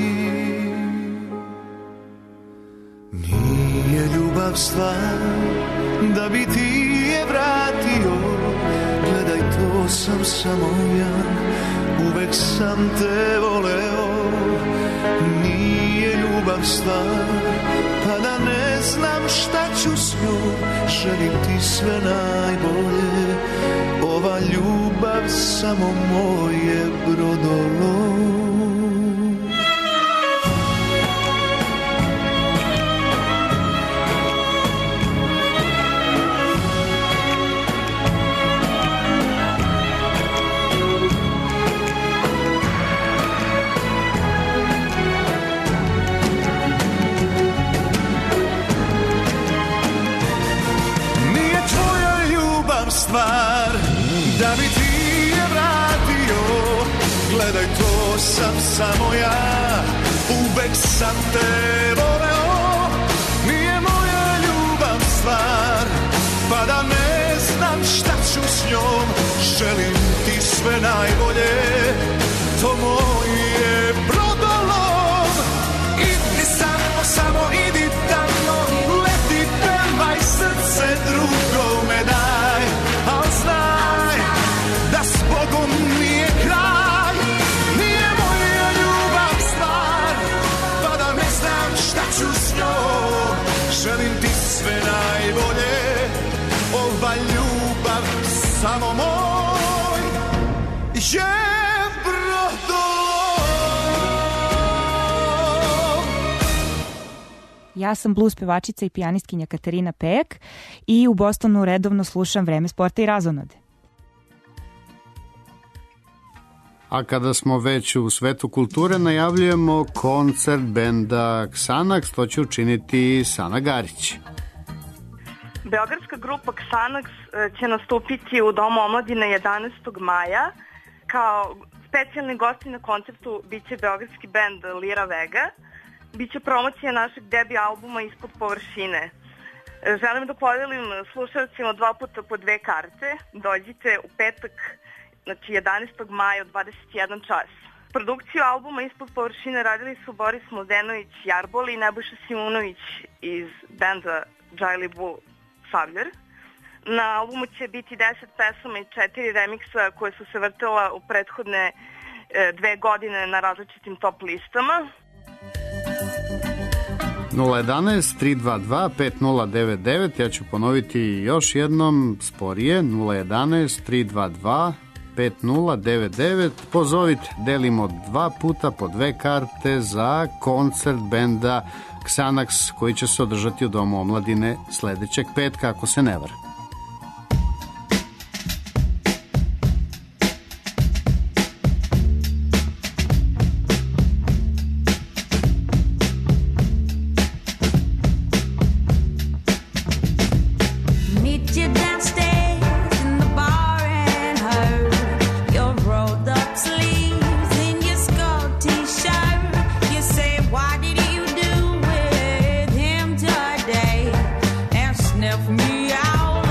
Nije ljubav stvar da bi ti je vratio, gledaj to sam samo ja, uvek sam te voleo. Nije ljubav ljubav stvar, pa da ne znam šta ću s njom, želim ti sve najbolje. Ova ljubav samo moje brodolo. Stvar, da bi ti je vratio, gledaj to sam samo ja, uvek sam te voleo, nije moja ljubav stvar, pa da ne znam šta ću s njom, želim ti sve najbolje, to moje brodolom, idi samo, samo idi tamo, leti pevaj srce drugome daj, al znaj da s Bogom nije kraj, nije moja ljubav stvar, pa da ne znam šta ću s njom, želim ti sve najbolje, ova ljubav samo moj je brodolom. Ja sam blues pevačica i pijanistkinja Katarina Pejak i u Bostonu redovno slušam Vreme sporta i razonode. A kada smo već u svetu kulture, najavljujemo koncert benda Xanax, to će učiniti Sana Garić. Beogradska grupa Xanax će nastupiti u Domu omladine jedanaestog maja. Kao specijalni gosti na koncertu biće beogradski bend Lira Vega. Biće promocija našeg debi albuma Ispod površine. Želim da podelim slušalcima dva puta po dve karte. Dođite u petak, znači jedanaestog maja od dvadeset jedan čas. Produkciju albuma Ispod površine radili su Boris Mladenović Jarboli i Nebojša Simunović iz benda Džajli Bu Savljer. Na albumu će biti deset pesama i četiri remiksa koje su se vrtela u prethodne e, dve godine na različitim top listama. nula jedanaest tri dva dva pet nula devet devet, ja ću ponoviti još jednom sporije, nula jedanaest tri dva dva pet nula devet devet, pozovite, delimo dva puta po dve karte za koncert benda Xanax koji će se održati u Domu omladine sledećeg petka, ako se ne varam. Me out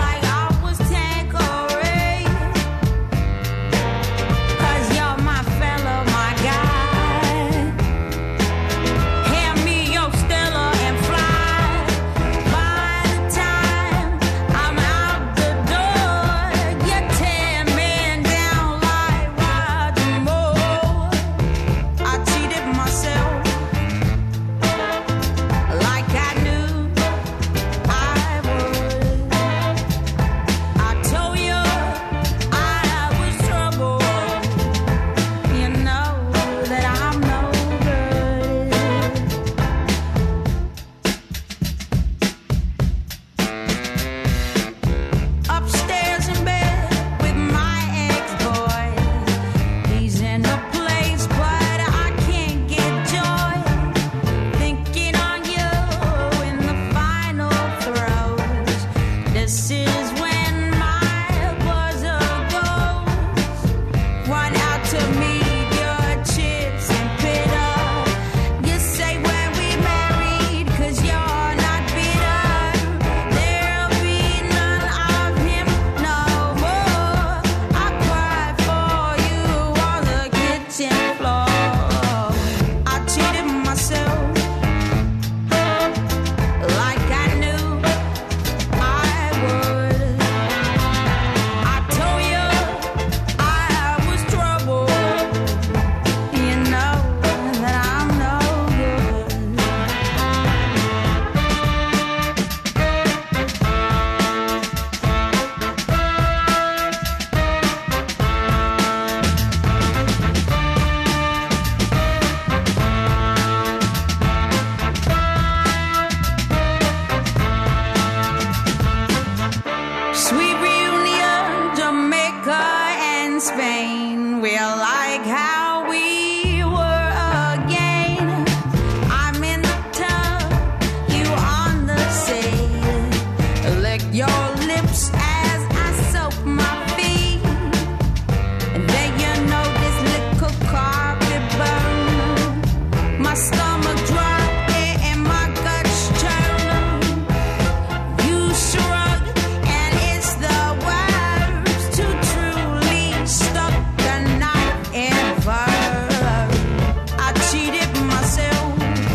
like how we were again. I'm in the tub, you on the sail. Lick your lips as I soak my feet, and then you know this little carpet burn. My stomach drop and my guts churn. You shrug and it's the words to truly stuck the knife ever. I cheated myself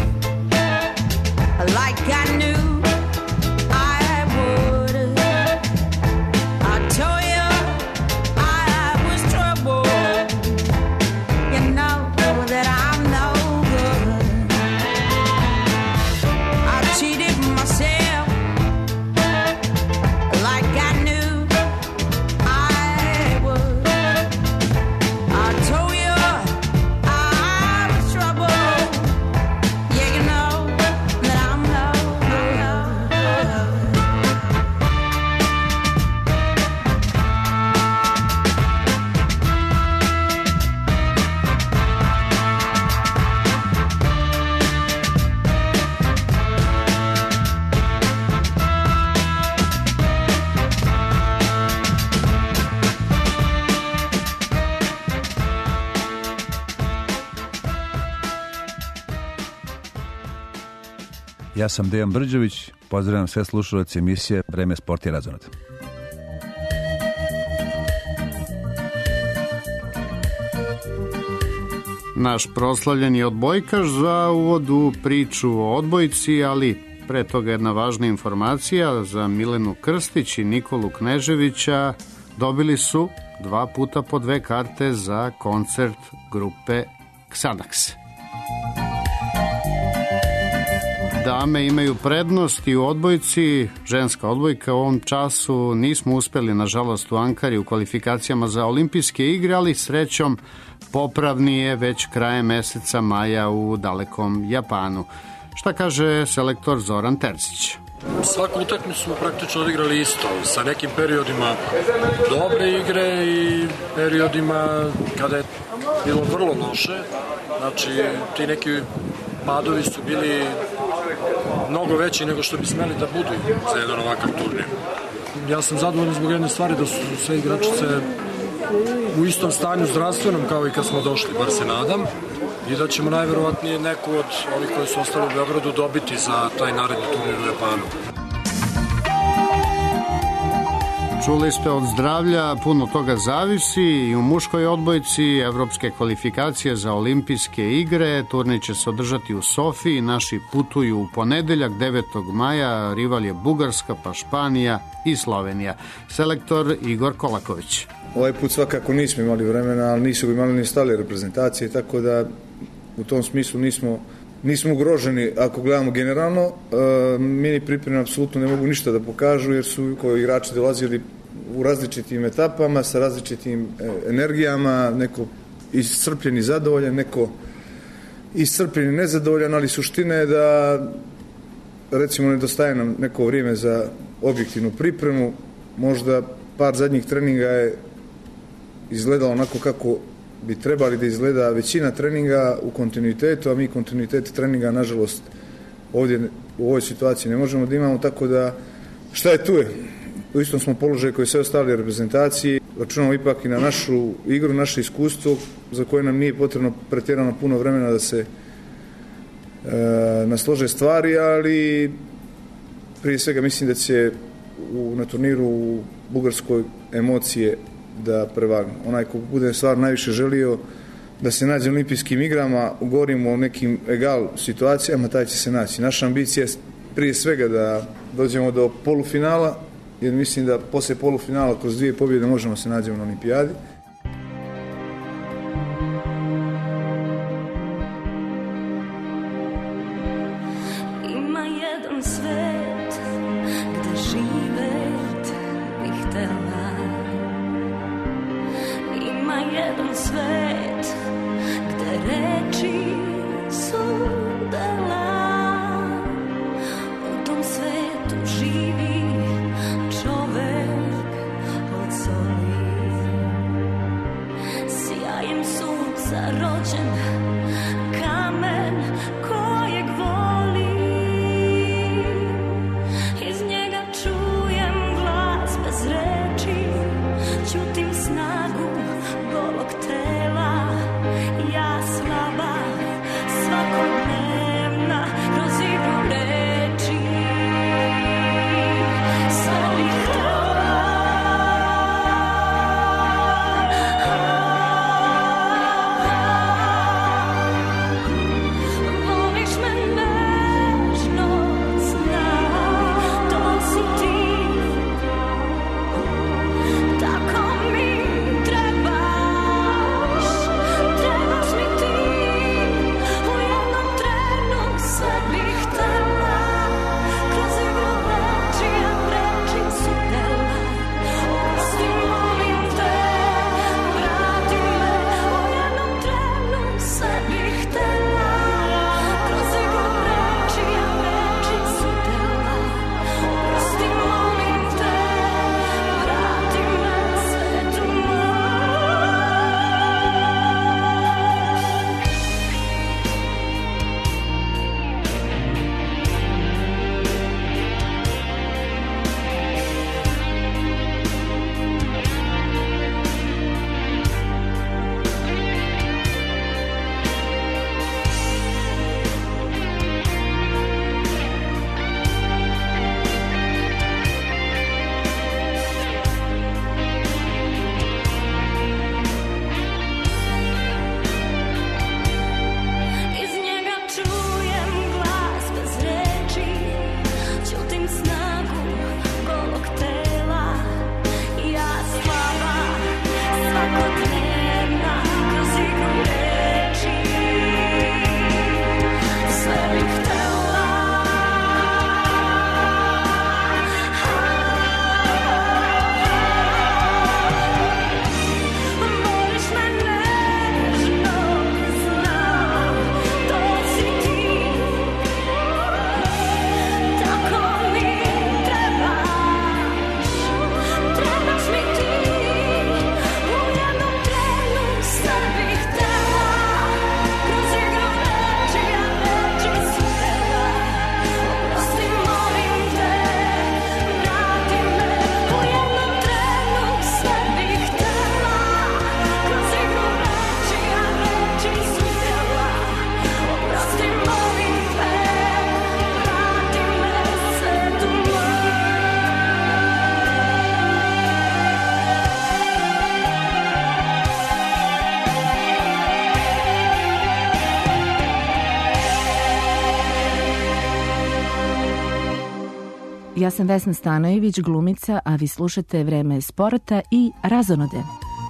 like I knew I would. I told you I was trouble. You know that I'm no good. I cheated myself like I knew I would. I told you I was trouble. Yeah, you know that I'm no good. Ja sam Dejan Brđević, pozdravljam sve slušalce emisije Vreme, sport i razonad. Naš proslavljeni odbojkaš za uvod u priču o odbojci, ali pre toga jedna važna informacija za Milenu Krstić i Nikolu Kneževića. Dobili su dva puta po dve karte za koncert grupe Xanax. Dame imaju prednost i u odbojci, ženska odbojka u ovom času nismo uspeli, nažalost, u Ankari u kvalifikacijama za olimpijske igre, ali srećom popravni je već krajem meseca maja u dalekom Japanu. Šta kaže selektor Zoran Terzić? Svaku utakmicu smo praktično odigrali isto, sa nekim periodima dobre igre i periodima kada je bilo vrlo loše. Znači, ti neki padovi su bili mnogo veći nego što bi smeli da budu za jedan ovakav turnir. Ja sam zadovoljan zbog jedne stvari, da su sve igračice u istom stanju zdravstvenom kao i kad smo došli, bar se nadam, i da ćemo najverovatnije neku od ovih koji su ostali u Beogradu dobiti za taj naredni turnir u Japanu. Čuli ste, od zdravlja puno toga zavisi i u muškoj odbojci. Evropske kvalifikacije za olimpijske igre. Turnir će se održati u Sofiji. Naši putuju u ponedeljak devetog maja. Rival je Bugarska, pa Španija i Slovenija. Selektor Igor Kolaković. Ovaj put svakako nismo imali vremena, ali nisu imali ni stale reprezentacije, tako da u tom smislu nismo Nismo ugroženi ako gledamo generalno. E, mini pripreme apsolutno ne mogu ništa da pokažu, jer su kao igrači dolazili u različitim etapama sa različitim e, energijama, neko iscrpljen i zadovoljan, neko iscrpljen i nezadovoljan, ali suština je da recimo nedostaje nam neko vrijeme za objektivnu pripremu. Možda par zadnjih treninga je izgledalo onako kako bi trebali da izgleda većina treninga u kontinuitetu, a mi kontinuitet treninga, nažalost, ovdje u ovoj situaciji ne možemo da imamo, tako da šta je tu je? U istom smo položaju koji sve ostali reprezentaciji, računamo ipak i na našu igru, naše iskustvo, za koje nam nije potrebno pretjerano puno vremena da se e, naslože stvari, ali prije svega mislim da će u, na turniru u Bugarskoj emocije da prevagnu. Onaj ko bude stvar najviše želio da se nađe u olimpijskim igrama, govorimo o nekim egal situacijama, taj će se naći. Naša ambicija je prije svega da dođemo do polufinala, jer mislim da posle polufinala kroz dvije pobjede možemo se nađemo na olimpijadi. Ima jedan svet gde živet bih htela. Ima jedan svet gde reči su dela. U tom svetu živi čovek od soli. Sjajem sunca zarođen kamen kojeg volim. Iz njega čujem glas bez reči, čutim snagu golog tela. Ja slaba, svakodnevna, kroz igru reči. Sve bih htela, voliš me nežno, znam, to si ti. Tako mi trebaš, trebaš mi ti. U jednom trenu sve bih htela, kroz igru reči, a reči su dela. Oprosti, molim te, vrati me. U jednom trenu sve bih htela, kroz igru reči, a reči su dela. Oprosti, molim te, vrati me, svetu moj. Iz njega čujem glas bez reči, čutim snagu golog tela. Ja slaba, svakodnevna, kroz igru reči. Sve bih htela, voliš me nežno, znam, to si ti. Tako mi trebaš, trebaš mi ti. U jednom trenu sve bih htela, kroz igru reči, a reči su dela. Oprosti, molim te, vrati me. U jednom trenu sve bih htela, kroz igru reči, a reči su dela. Oprosti, molim te, vrati me, svetu moj. Ja sam Vesna Stanojević, glumica, a vi slušate Vreme sporta i Razonode.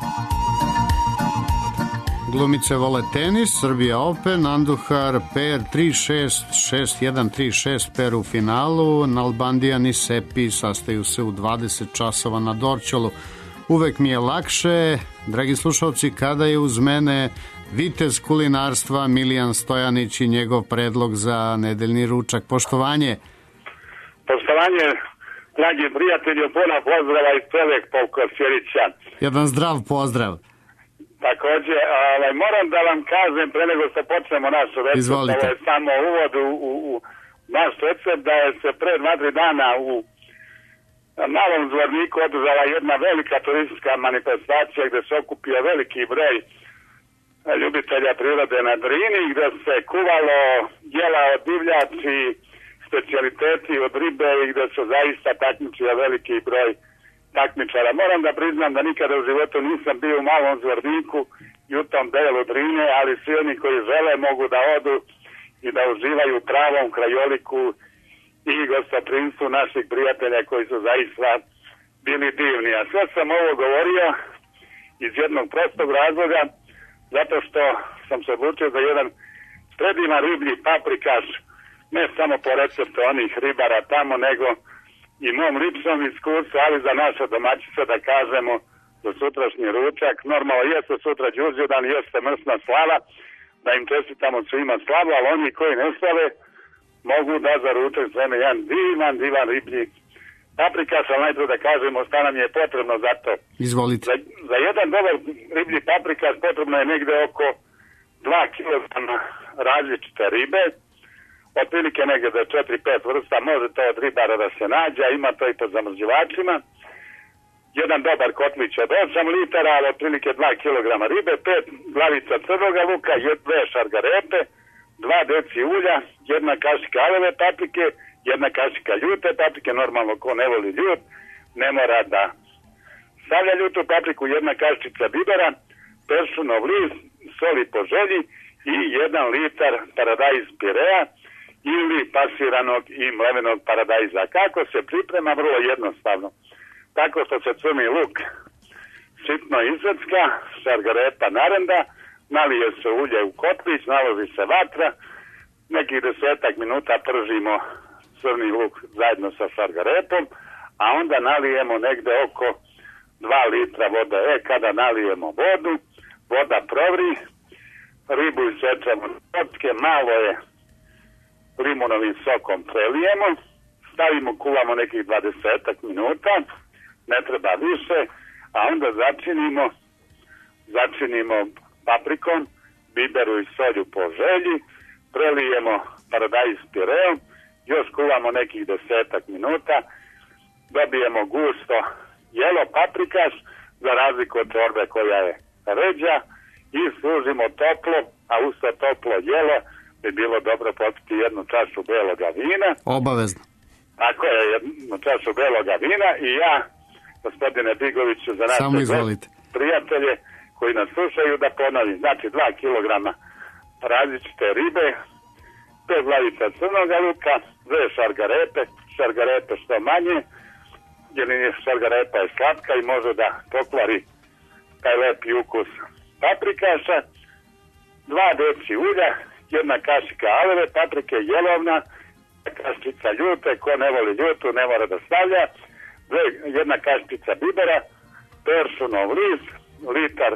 Glumice vole tenis, Srbija Open, Anduhar, Per tri šest, šest jedan, tri šest, Per u finalu, Nalbandijan i Sepi sastaju se u dvadeset časova na Dorćolu. Uvek mi je lakše, dragi slušalci, kada je uz mene vitez kulinarstva Milijan Stojanić i njegov predlog za nedeljni ručak. Poštovanje. Poštovanje, dragi prijatelji, puno pozdrava iz Čovjek Polkosjerića. Jedan zdrav pozdrav. Takođe, ovaj, moram da vam kažem, pre nego što počnemo našu recept, Izvolite. ovo je samo uvod u, u, u naš recept, da je se pre dva, tri dana u Malom Zvorniku održala jedna velika turistička manifestacija gde se okupio veliki broj ljubitelja prirode na Drini, gde se kuvalo jela od divljači, specijaliteti od ribe i gde su zaista takmičio veliki broj takmičara. Moram da priznam da nikada u životu nisam bio u Malom Zvorniku i u tom delu Drine, ali svi oni koji žele mogu da odu i da uživaju u pravom krajoliku i gostoprimstvu naših prijatelja koji su zaista bili divni. A sve sam ovo govorio iz jednog prostog razloga, zato što sam se odlučio za jedan predivan riblji paprikaš, ne samo po receptu onih ribara tamo, nego i mom ličnom iskustvu, ali za naše domaćice da kažemo za sutrašnji ručak. Normalno jeste sutra Đurđevdan, jeste mrsna slava, da im čestitamo svima slavu, ali oni koji ne slave mogu da za ručak sveme jedan divan, divan riblji paprikaš, ali najprije da kažemo šta nam je potrebno za to. Izvolite. Za, za jedan dobar riblji paprikaš potrebno je negde oko dva kilograma različite ribe, otprilike negdje do četiri pet vrsta, može to od ribara da se nađe, ima to i po zamrzivačima, jedan dobar kotlić od osam litara, ali otprilike dva kilograma ribe, pet glavica crnoga luka, dve šargarepe, dva deci ulja, jedna kašika aleve paprike, jedna kašika ljute paprike, normalno ko ne voli ljut, ne mora da stavlja ljutu papriku, jedna kašičica bibera, peršunov list, soli po želji i jedan litar paradajz pirea ili pasiranog i mlevenog paradajza. Kako se priprema? Vrlo jednostavno. Tako što se crni luk sitno izvecka, šargarepa naranda, nalije se ulje u kotlić, naloži se vatra, nekih desetak minuta pržimo crni luk zajedno sa šargarepom, a onda nalijemo negde oko dva litra vode. E, kada nalijemo vodu, voda provri, ribu isečemo na kocke, malo je limunovim sokom prelijemo, stavimo, kuvamo nekih dvadesetak minuta, ne treba više, a onda začinimo, začinimo paprikom, biberu i solju po želji, prelijemo paradajz pireom, još kuvamo nekih desetak minuta, dobijemo gusto jelo paprikaš, za razliku od čorbe koja je ređa, i služimo toplo, a uz to toplo jelo bi bilo dobro popiti jednu čašu beloga vina. Obavezno. Tako je, jednu čašu beloga vina i ja, gospodine Bigoviću, za naše prijatelje koji nas slušaju, da ponovim. Znači dva kilograma različite ribe, pet glavica crnoga luka, dve šargarepe, šargarepe što manje, jer šargarepa je slatka i može da pokvari taj lepi ukus paprikaša, dva deci ulja, jedna kašika aleve paprike jelovna, kaščica ljute, ko ne voli ljutu ne mora da stavlja, dve, jedna kaščica bibera, peršunov list, litar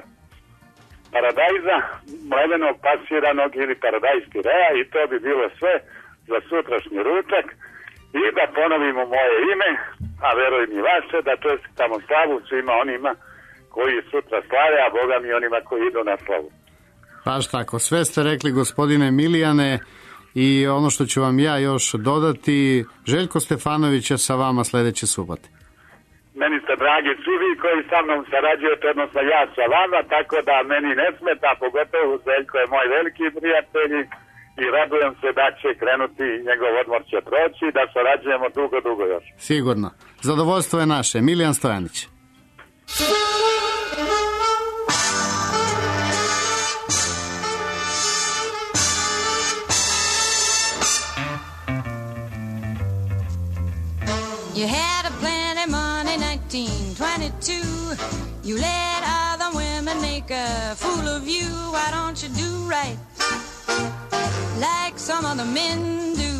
paradajza, mlevenog, pasiranog ili paradajz pirea, i to bi bilo sve za sutrašnji ručak. I da ponovimo moje ime, a verujem i vaše, da čestitamo slavu svima onima koji sutra slave, a Boga mi onima koji idu na slavu. Baš tako, sve ste rekli, gospodine Milijane, i ono što ću vam ja još dodati, Željko Stefanović je sa vama sledeće subote. Meni ste dragi svi vi koji sa mnom sarađujete, odnosno ja sa vama, tako da meni ne smeta, pogotovo Željko je moj veliki prijatelj i radujem se da će krenuti, njegov odmor će proći, da sarađujemo dugo, dugo još. Sigurno. Zadovoljstvo je naše. Milijan Stojanić. You had a plenty money, nineteen twenty-two. You let other women make a fool of you. Why don't you do right like some other men do?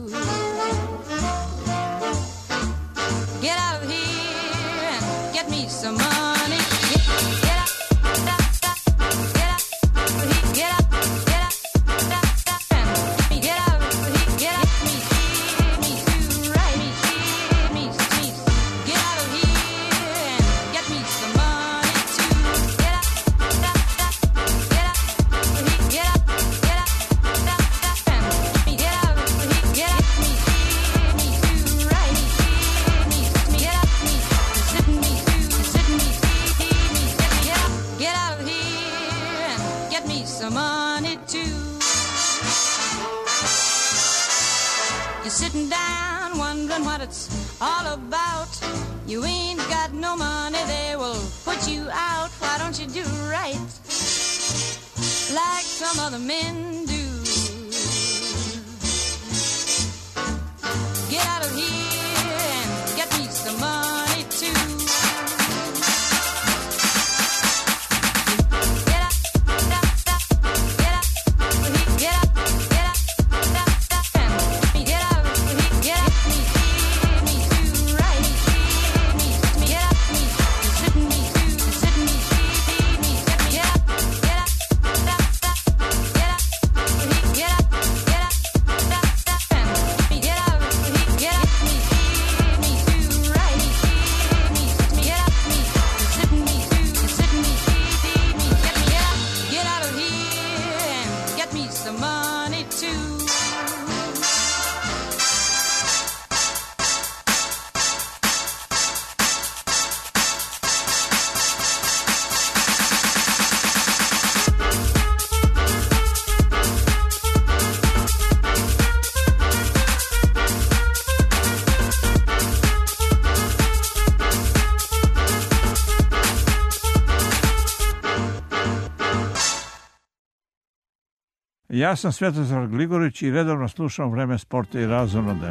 Get out of here and get me some money. Get, get out, get out, get out, get out, get out, and get out of here, get out, me, me, do right, me, me, me, get out of here and get me some money too. Get out, get out, get out, get out, get out, and get out of here, get out, me, me, do right, me, me, get out, me, sit me, do, sit me, me, get out, get out of here and get me some money too. You're sitting down wondering what it's all about. You ain't got no money, they will put you out. Why don't you do right like some other men do? Get out of here and get me some money too. Get out, get out, get out, get out, get out, and get out, get out, me, me, do right, me, me, get out, me, sit me, do, sit me, me, get out, get out, get out, get out, get out, get out, and get out, get out, me, me some money too. Ja sam Svetozar Gligorić i redovno slušam Vreme sporta i razonode.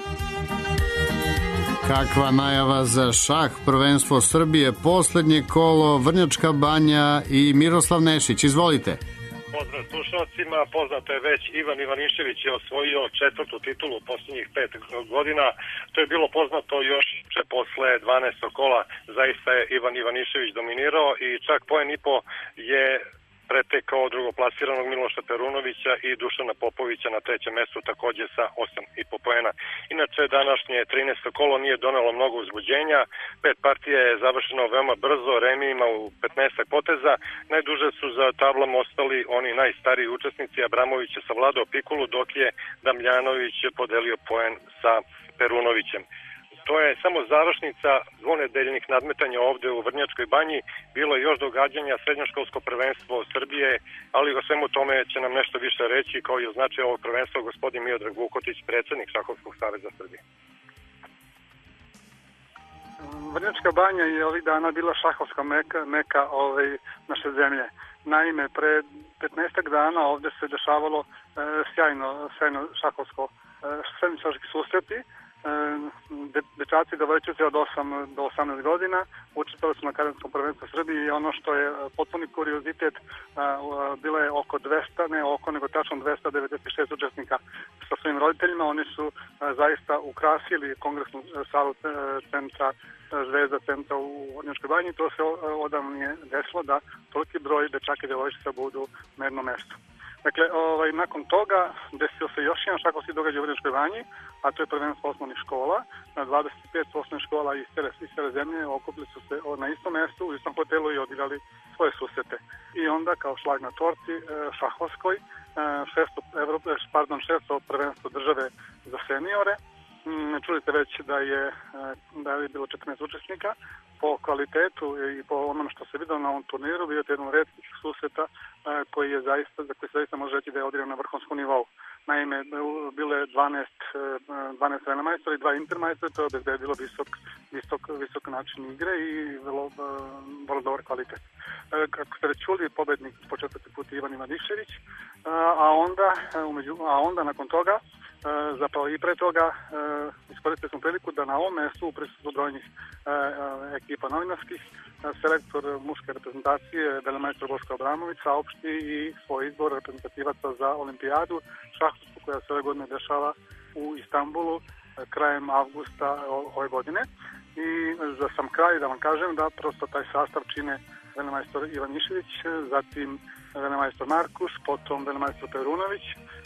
Kakva najava za šah, prvenstvo Srbije, poslednje kolo, Vrnjačka Banja i Miroslav Nešić. Izvolite. Pozdrav slušalcima, poznato je već Ivan Ivanišević je osvojio četvrtu titulu u posljednjih pet godina. To je bilo poznato još posle dvanaestog kola, zaista je Ivan Ivanišević dominirao i čak poen i po je pretekao drugoplasiranog Miloša Perunovića i Dušana Popovića na trećem mestu takođe sa osam i po poena. Inače, današnje trinaesto kolo nije donelo mnogo uzbuđenja, pet partija je završeno veoma brzo, remijima u petnaestak poteza, najduže su za tablom ostali oni najstariji učesnici, Abramović je savladao Pikulu, dok je Damljanović podelio poen sa Perunovićem. To je samo završnica dvonedeljnih nadmetanja ovde u Vrnjačkoj Banji. Bilo je još događanja, srednjoškolsko prvenstvo Srbije, ali o svemu tome će nam nešto više reći, kao i o značaju ovog prvenstva gospodin Miodrag Vukotić, predsednik Šahovskog saveza Srbije. Vrnjačka Banja je ovih dana bila šahovska meka, meka ovaj, naše zemlje. Naime, pre petnaestak dana ovde se dešavalo e, sjajno, sjajno šahovsko, e, sjajni šahovski susreti. De, dečaci devojčice od osam do osamnaest godina učestvovali su na akademskom prvenstvu Srbije i ono što je potpuni kuriozitet, bilo je oko dvesta, ne oko nego tačno dvesta devedeset šest učesnika sa svojim roditeljima. Oni su zaista ukrasili kongresnu salu centra Zvezda centra u Vrnjačkoj Banji. To se odavno nije desilo da toliki broj dečaka i devojčica budu na jednom mestu. Dakle, ovaj, nakon toga desio se još jedan šahovski događaj u Vrnjačkoj Banji, a to je prvenstvo osnovnih škola. dvadeset pet osnovnih škola iz cele, iz cele zemlje okupili su se na istom mestu, u istom hotelu i odigrali svoje susrete. I onda, kao šlag na torti, šahovskoj, šesto, Evrope, pardon, šesto prvenstvo države za seniore. Čuli ste već da je, da je bilo četrnaest učesnika. Po kvalitetu i po onom što se vidio na ovom turniru, bio je jedan od retkih susreta koji je zaista, za koji se zaista može reći da je odigran na vrhunskom nivou. Naime, bilo je dvanaest, dvanaest velemajstora i dva intermajstora, to je obezbedilo visok, visok, visok način igre i vrlo, vrlo dobar kvalitet. Kako ste već čuli, pobednik po četvrti put Ivan Ivanišević, a onda, a onda nakon toga, zapravo i pre toga iskoristili smo priliku da na ovom mestu u prisustvu brojnih ekipa novinarskih selektor muške reprezentacije velemajstor Boško Abramović saopšti i svoj izbor reprezentativaca za olimpijadu šahovsku koja se ove godine dešava u Istanbulu krajem avgusta ove godine. I za sam kraj da vam kažem da prosto taj sastav čine velemajstor Ivanišević, zatim velemajstor Markus, potom velemajstor Perunović,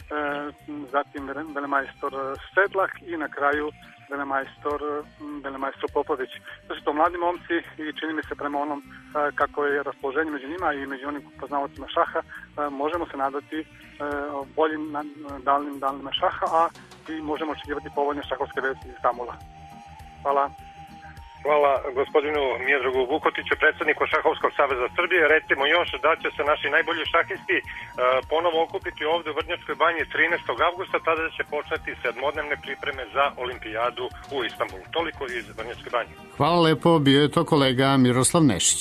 zatim velemajstor Sedlak i na kraju velemajstor, velemajstor Popović. To su to mladi momci i čini mi se prema onom kako je raspoloženje među njima i među onim poznavacima šaha, možemo se nadati boljim daljnim danima šaha, a i možemo očekivati povoljne šahovske vesti iz Istanbula. Hvala. Hvala gospodinu Miodragu Vukotiću, predsedniku Šahovskog saveza Srbije. Recimo još da će se naši najbolji šahisti uh, ponovo okupiti ovde u Vrnjačkoj Banji trinaestog avgusta, tada će početi sedmodnevne pripreme za olimpijadu u Istanbulu. Toliko iz Vrnjačke Banje. Hvala lepo, bio je to kolega Miroslav Nešić.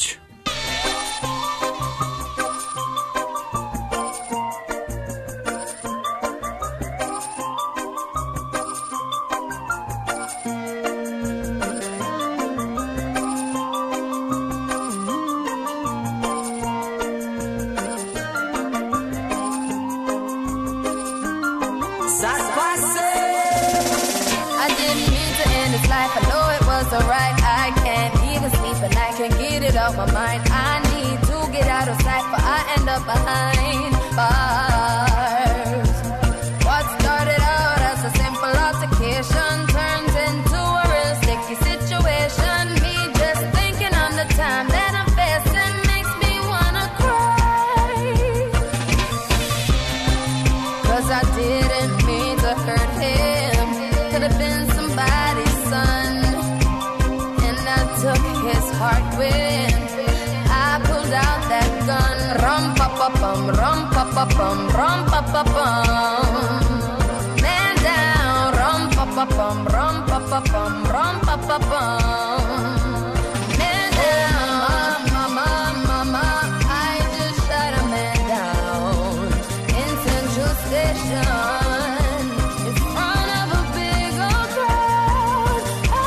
My mind, I need to get out of sight, but I end up behind bars. What started out as a simple altercation turns into a real sticky situation. Me just thinking on the time that I'm facing makes me wanna cry. I didn't mean to hurt him. Could have been somebody's son, and I took his heart when I pulled out that gun. Rum pa pa pum, rum pa pa pum, rum pa pa pum. Man down, rum pa pa pum, rum pa pa pum, rum pa pa pum. Man down, mama, mama, I just shot a man down in Central Station in front of a big old crowd.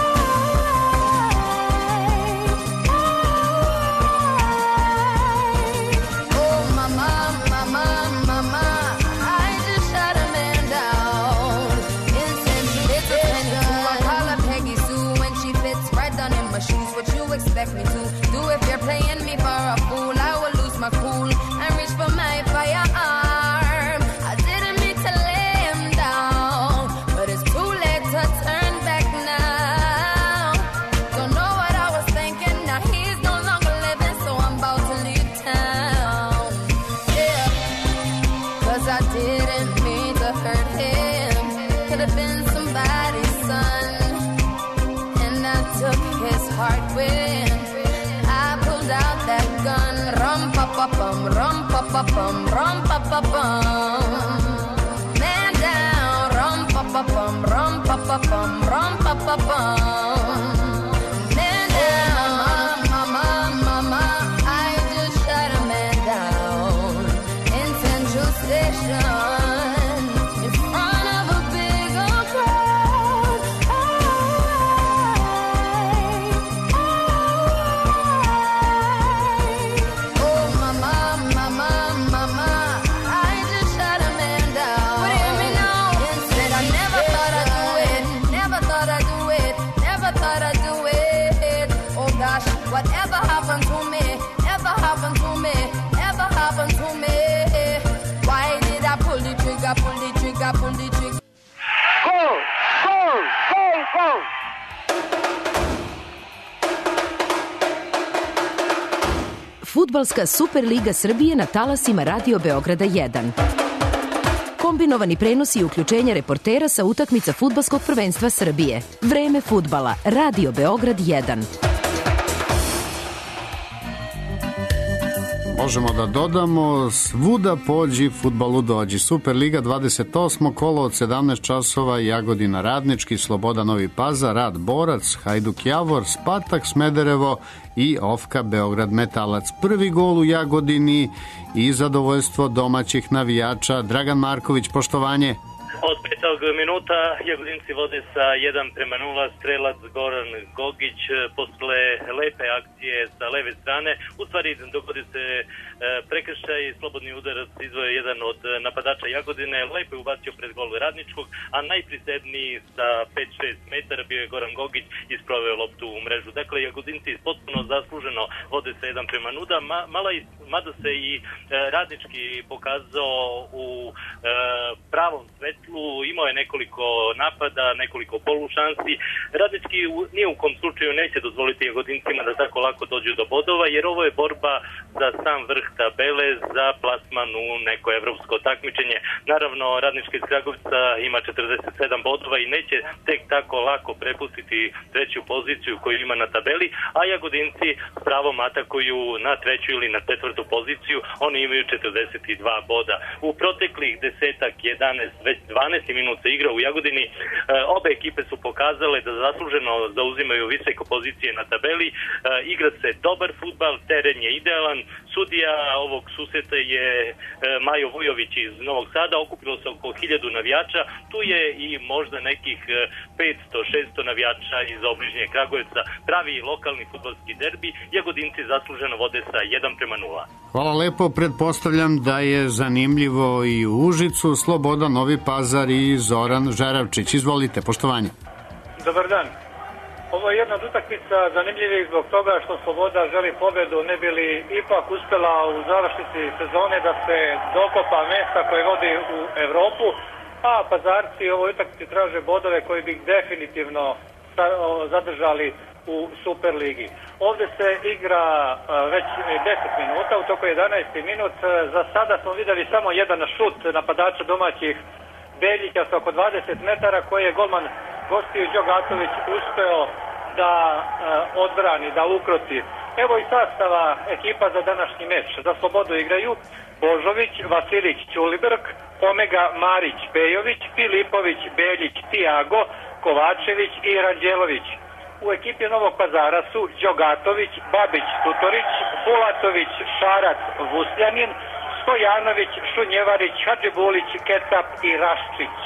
Oh, mama, mama, mama, I just shot a man down in Central Station. I call her Peggy Sue when she fits right down in my shoes. What you expect me to do if you're playing me for a fool? I will lose my cool and reach for my firearm. I didn't mean to lay him down, but it's too late to turn back now. Don't know what I was thinking, now he's no longer living, so I'm about to leave town. Yeah, cause I didn't mean to hurt him. Could have been somebody's son, and I took his heart when I pulled out that gun. Rum pa pa pum, rum pa pa pum, rum pa pa pum. Man down, rum pa pa pum, rum pa pa pum, rum pa pa pum. Man down, mama, mama, I just shut a man down in Central Station in front of a big old crowd. Oh, mama, mama, mama, I just shut a man down. But hear me now, said I never thought I'd do it, never thought I'd do it, never thought I'd do it. Oh gosh, whatever happened to me, ever happened to me, ever happened to me. Why did I pull the trigger, pull the trigger, pull the trigger? Gol! Gol! Gol! Gol! Fudbalska Superliga Srbije na talasima Radio Beograda jedan. Kombinovani prenosi i uključenje reportera sa utakmica Fudbalskog prvenstva Srbije. Vreme fudbala. Radio Beograd jedan. Možemo da dodamo, svuda pođi, fudbalu dođi. Superliga dvadeset osmo kolo od sedamnaest časova, Jagodina Radnički, Sloboda Novi Pazar, Rad Borac, Hajduk Javor, Spartak Smederevo i Ofka Beograd Metalac. Prvi gol u Jagodini i zadovoljstvo domaćih navijača. Dragan Marković, poštovanje. Od petog minuta Jagodinci vode sa jedan prema nula, strelac Goran Gogić posle lepe akcije sa leve strane. U stvari dogodi se prekršaj, slobodni udarac izvoje jedan od napadača Jagodine, lepo je ubacio pred gol Radničkog, a najprisebniji sa pet šest metara bio je Goran Gogić i sproveo loptu u mrežu. Dakle, Jagodinci potpuno zasluženo vode sa jedan prema nuda, ma, mala, mada se i e, Radnički pokazao u e, pravom svetlu, imao je nekoliko napada, nekoliko polušansi. Radnički u, nije u kom slučaju neće dozvoliti Jagodincima da tako lako dođu do bodova, jer ovo je borba za sam vrh tabele, za plasman u neko evropsko takmičenje. Naravno, Radnički iz Kragovca ima četrdeset sedam bodova i neće tek tako lako prepustiti treću poziciju koju ima na tabeli, a Jagodinci s pravom atakuju na treću ili na četvrtu poziciju, oni imaju četrdeset dva boda. U proteklih desetak, jedanaest, već dvanaest minuta igra u Jagodini, e, obe ekipe su pokazale da zasluženo zauzimaju visoko pozicije na tabeli, e, igra se dobar fudbal, teren je idealan, sudija ovog susreta je e, Majo Vujović iz Novog Sada, okupilo se oko hiljadu navijača, tu je i možda nekih e, petsto šesto navijača iz obližnje Kragujevca, pravi lokalni fudbalski derbi, Jagodinci zasluženo vode sa jedan prema nula. Hvala lepo, pretpostavljam da je zanimljivo i u Užicu, Sloboda Novi Pazar i Zoran Žeravčić. Izvolite, poštovanje. Dobar dan. Ovo je jedna od utakmica zanimljivih zbog toga što Sloboda želi pobedu, ne bi li ipak uspela u završnici sezone da se dokopa mesta koje vodi u Evropu, a Pazarci u ovoj utakmici traže bodove koji bi definitivno zadržali u Superligi. Ovde se igra već deset minuta, u toku jedanaesti minut. Za sada smo videli samo jedan šut napadača domaćih Beljića sa oko dvadeset metara koji je golman gostiju Đogatović uspeo da odbrani, da ukroti. Evo i sastava ekipa za današnji meč. Za Slobodu igraju Božović, Vasilić, Ćulibrk, Omega, Marić, Bejović, Filipović, Beljić, Tiago, Kovačević i Ranđelović. U ekipi Novog Pazara su Đogatović, Babić, Tutorić, Bulatović, Šarac, Vusljanin, Stojanović, Šunjevarić, Hadžibulić, Ketap i Raščić.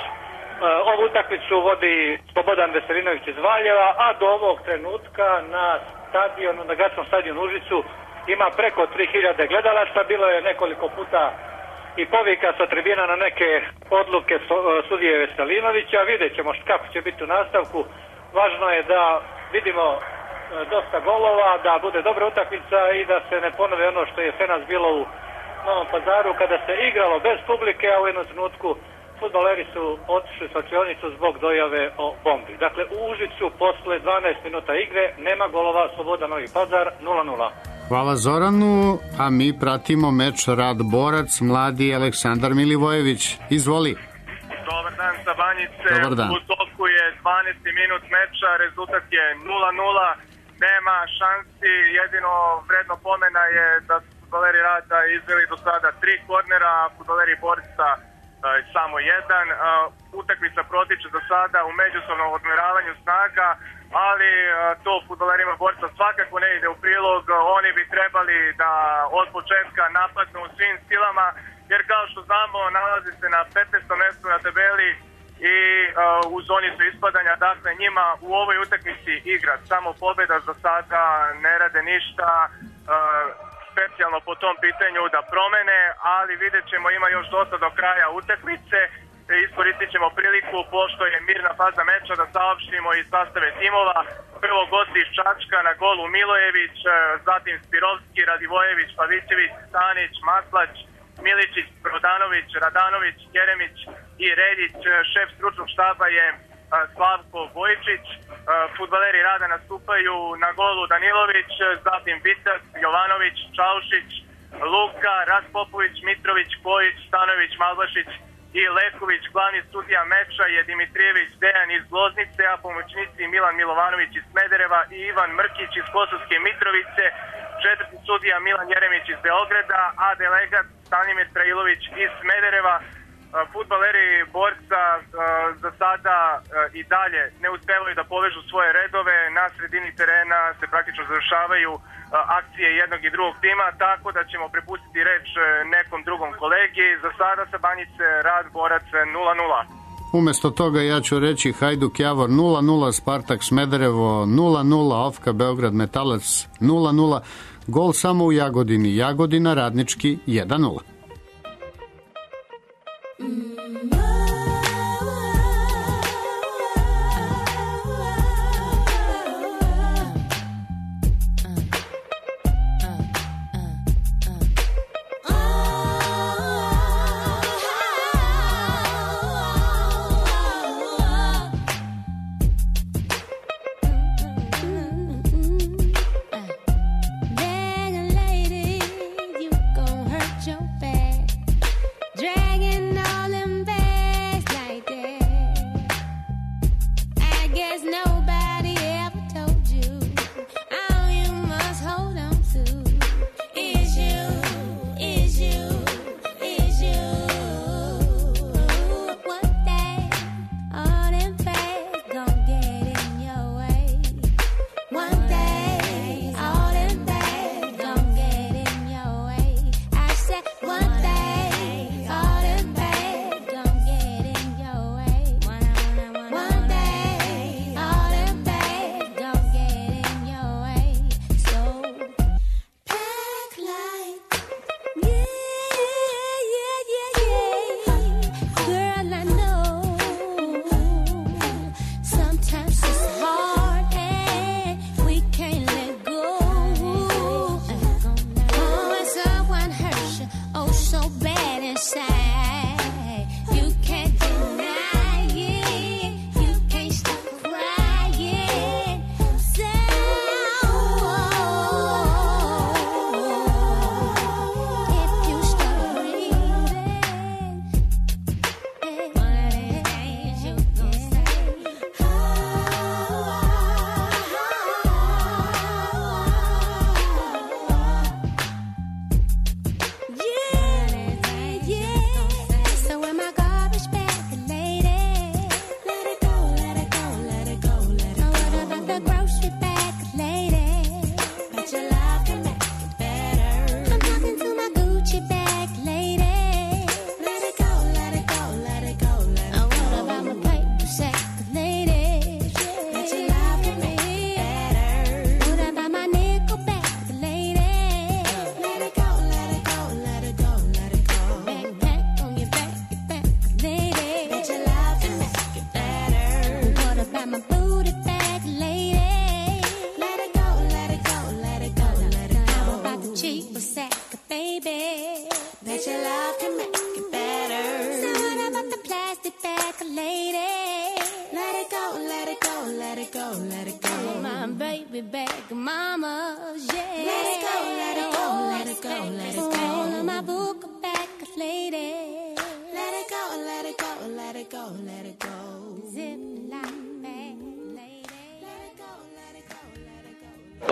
Ovu utakmicu vodi Slobodan Veselinović iz Valjeva, a do ovog trenutka na stadionu, na gradskom stadionu Užicu ima preko tri hiljade gledalaca. Bilo je nekoliko puta i povika sa tribina na neke odluke sudije Veselinovića. Vidjet ćemo kako će biti u nastavku. Važno je da vidimo dosta golova, da bude dobra utakmica i da se ne ponove ono što je sve nas bilo u Novom Pazaru kada se igralo bez publike, a u jednom trenutku fudbaleri su otišli s slačionicu zbog dojave o bombi. Dakle, u Užicu posle dvanaest minuta igre nema golova, Sloboda Novi Pazar nula nula. Hvala Zoranu, a mi pratimo meč Rad Borac, mladi Aleksandar Milivojević. Izvoli. Dobar dan sa Banjice. Dobar dan. U toku je dvanaesti minut meča, rezultat je nula nula. Nema šansi, jedino vredno pomena je da su fudbaleri Rada izveli do sada tri kornera, a fudbaleri Borca samo jedan. Utakmica protiče do sada u međusobnom odmeravanju snaga, ali to fudbalerima Borca svakako ne ide u prilog. Oni bi trebali da od početka napadnu u svim stilama, jer kao što znamo nalazi se na petnaestom mestu na tabeli i uh, u zoni su ispadanja. Dakle, njima u ovoj utakmici igra samo pobjeda, za sada ne rade ništa uh, specijalno po tom pitanju da promene, ali vidjet ćemo, ima još dosta do kraja utakmice. Iskoristit ćemo priliku, pošto je mirna faza meča, da saopštimo i sastave timova. Prvo gosti iz Čačka, na golu Milojević, zatim Spirovski, Radivojević, Pavićević, Stanić, Maslać, Miličić, Brodanović, Radanović, Jeremić i Reljić. Šef stručnog štaba je Slavko Bojičić. Fudbaleri Rada nastupaju na golu Danilović, zatim Vitas, Jovanović, Čaušić, Luka, Raspopović, Mitrović, Kojić, Stanović, Malbašić i Leković. Glavni sudija meča je Dimitrijević Dejan iz Loznice, a pomoćnici Milan Milovanović iz Smedereva i Ivan Mrkić iz Kosovske Mitrovice. Četvrti sudija Milan Jeremić iz Beograda, a delegat Stanimir Trailović iz Smedereva. Fudbaleri Borca za sada i dalje ne uspevaju da povežu svoje redove. Na sredini terena se praktično završavaju akcije jednog i drugog tima, tako da ćemo prepustiti reč nekom drugom kolegi. Za sada sa Banjice Rad Borac nula nula. Umesto toga ja ću reći Hajduk Javor nula nula, Spartak Smederevo nula nula, Ofka Beograd Metalac nula nula. Gol samo u Jagodini, Jagodina Radnički jedan nula. Dragging all them bad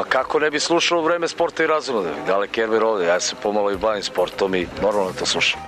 kako ne bi slušao Vreme sporta i razuma? Gale Kerber ovde, ja se pomalo i bavim sportom i normalno to slušam.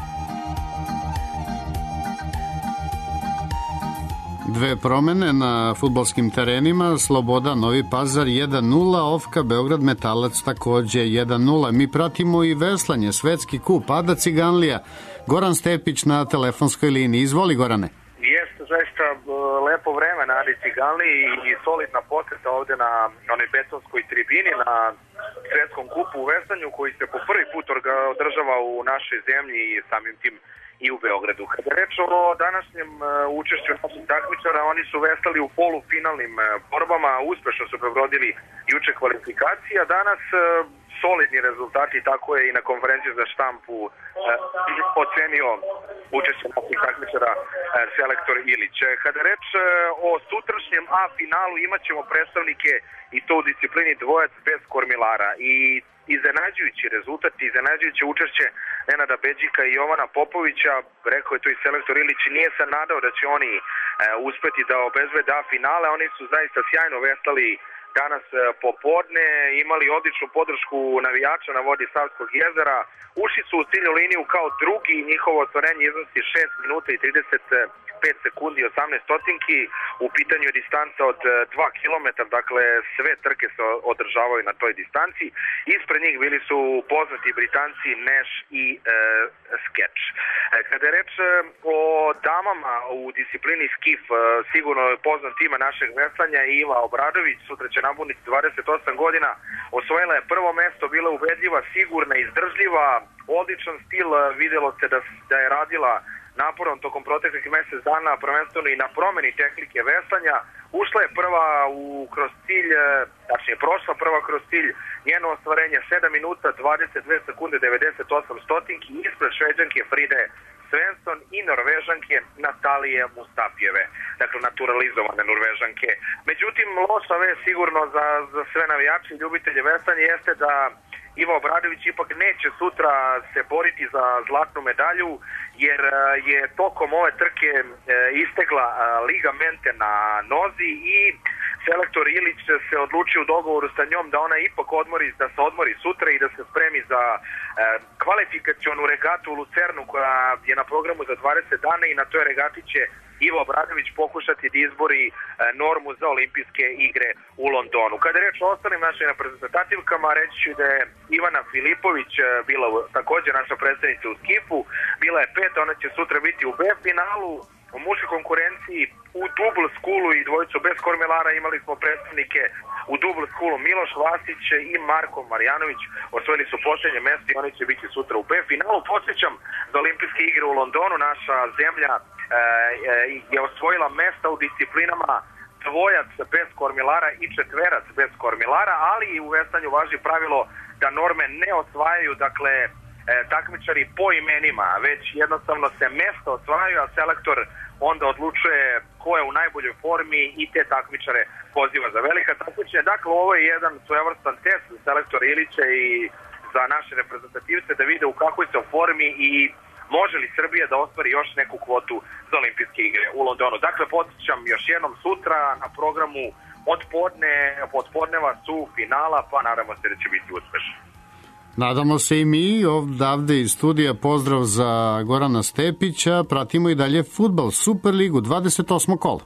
Dve promene na fudbalskim terenima, Sloboda Novi Pazar jedan nula, Ofka Beograd Metalac takođe jedan nula. Mi pratimo i veslanje, svetski kup, Ada Ciganlija. Goran Stepić na telefonskoj liniji. Izvoli, Gorane. Jeste zaista lepo vreme na Adi Ciganliji i solidna poseta ovde na onoj betonskoj tribini na svetskom kupu u veslanju koji se po prvi put održava u našoj zemlji i samim tim i u Beogradu. Kada reč o današnjem učešću naših takmičara, oni su veslali u polufinalnim borbama, uspešno su prebrodili juče kvalifikacija, danas solidni rezultati, tako je i na konferenciji za štampu eh, ocenio učešće naših takmičara eh, selektor Ilić. Kada reč eh, o sutrašnjem A finalu imat ćemo predstavnike i to u disciplini dvojac bez kormilara i iznenađujući rezultat, iznenađujuće učešće Nenada Beđika i Jovana Popovića, rekao je to i selektor Ilić, nije se nadao da će oni e, uspeti da obezbede A finale, oni su zaista sjajno veslali danas e, popodne, imali odličnu podršku navijača na vodi Savskog jezera, ušli su u ciljnu liniju kao drugi, njihovo ostvarenje iznosi šest minuta i trideset pet sekundi i osamnaest stotinki, u pitanju je distanca od dva kilometra, dakle sve trke se održavaju na toj distanci. Ispred njih bili su poznati Britanci Nash i e, Sketch. E, kada je reč o damama u disciplini skif, e, sigurno je poznat tima našeg veslanja Iva Obradović, sutra će napuniti dvadeset osam godina, osvojila je prvo mesto, bila ubedljiva, sigurna, izdržljiva, odličan stil, videlo se da, da je radila naporom tokom proteklih mesec dana, prvenstveno i na promeni tehnike veslanja. Ušla je prva u kroz cilj, tačnije prošla prva kroz cilj, njeno ostvarenje sedam minuta, dvadeset dve sekunde, devedeset osam stotinki, ispred Šveđanke Fride Svensson i Norvežanke Natalije Mustapijeve, dakle naturalizovane Norvežanke. Međutim, loša vest sigurno za, za sve navijače i ljubitelje veslanja jeste da Ivo Obradović ipak neće sutra se boriti za zlatnu medalju, jer je tokom ove trke istegla ligamente na nozi i selektor Ilić se odlučio u dogovoru sa njom da ona ipak odmori, da se odmori sutra i da se spremi za kvalifikacionu regatu u Lucernu koja je na programu za dvadeset dana i na toj regati će Ivo Obradović pokušati da izbori normu za olimpijske igre u Londonu. Kada je reč o ostalim našim reprezentativkama, reći ću da je Ivana Filipović bila također naša predstavnica u skifu, bila je peta, ona će sutra biti u B finalu. U muškoj konkurenciji u dubl skulu i dvojicu bez kormilara imali smo predstavnike u dubl skulu Miloš Vasić i Marko Marjanović, osvojili su posljednje mesto i oni će biti sutra u B finalu. Podsjećam, za olimpijske igre u Londonu naša zemlja e, je osvojila mesta u disciplinama dvojac bez kormilara i četverac bez kormilara, ali i u veslanju važi pravilo da norme ne osvajaju, dakle takmičari po imenima, već jednostavno se mesta osvajaju, a selektor onda odlučuje ko je u najboljoj formi i te takmičare poziva za velika takmičenja. Dakle, ovo je jedan svojevrstan test za selektora Ilića i za naše reprezentativce da vide u kakvoj se formi i može li Srbija da ostvari još neku kvotu za olimpijske igre u Londonu. Dakle, podsjećam još jednom sutra na programu od podne, od podneva su finala, pa nadamo se da će biti uspešno. Nadamo se i mi, ovdje iz studija pozdrav za Gorana Stepića, pratimo i dalje fudbal, Superligu, dvadeset osmo kolo.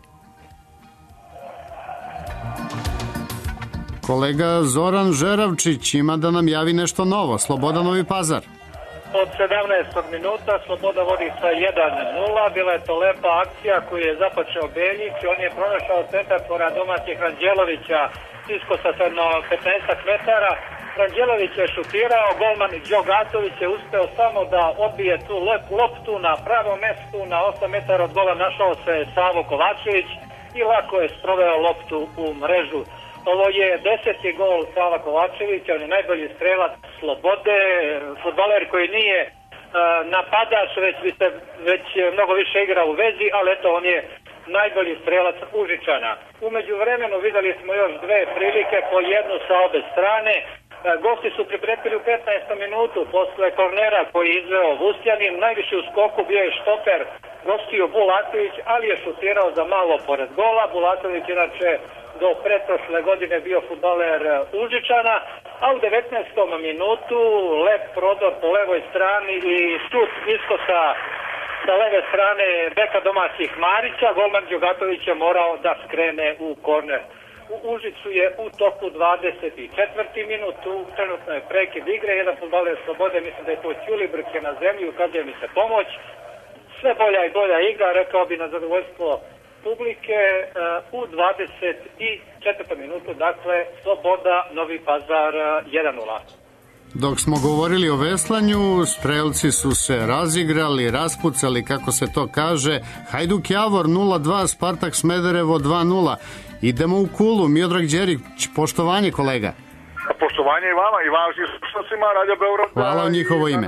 Kolega Zoran Žeravčić ima da nam javi nešto novo, Sloboda Novi Pazar. Od sedamnaestog minuta Sloboda vodi sa jedan nula, bila je to lepa akcija koju je započeo Beljić, on je pronašao centarfora domaćih Ranđelovića, iskosa sa petnaest metara, Ranđelović je šutirao, golman Đogatović je uspeo samo da odbije tu loptu na pravom mestu, na osam metara od gola našao se Savo Kovačević i lako je sproveo loptu u mrežu. Ovo je deseti gol Sava Kovačevića, on je najbolji strelac Slobode, fudbaler koji nije uh, napadač, već, već mnogo više igra u vezi, ali eto on je najbolji strelac Užičana. Umeđu vremenu videli smo još dve prilike, po jednu sa obe strane. Gosti su priprepili u petnaestom minutu posle kornera koji je izveo Vustjanin. Najviše u skoku bio je štoper gostiju Bulatović, ali je šutirao za malo pored gola. Bulatović inače do pretprošle godine bio fudbaler Užičana, a u devetnaestom minutu lep prodor po levoj strani i šut iskosa sa leve strane beka domaćih Marića. Golman Đogatović je morao da skrene u korner. U Užicu je u toku dvadeset četvrti minut, trenutno je prekid igre, jedan fudbaler slobode, mislim da je to Ćulibrk je na zemlji, ukazuje mi se pomoć. Sve bolja i bolja igra, rekao bi na zadovoljstvo publike, u dvadeset četvrtom minutu, dakle, Sloboda, Novi Pazar jedan nula. Dok smo govorili o veslanju, strelci su se razigrali, raspucali, kako se to kaže. Hajduk Javor nula dva, Spartak Smederevo dva nula. Idemo u Kulu. Miodrag Đerić, poštovanje kolega. Poštovanje i vama i vašim slušalcima Radio Beograd. Hvala u njihovo ime.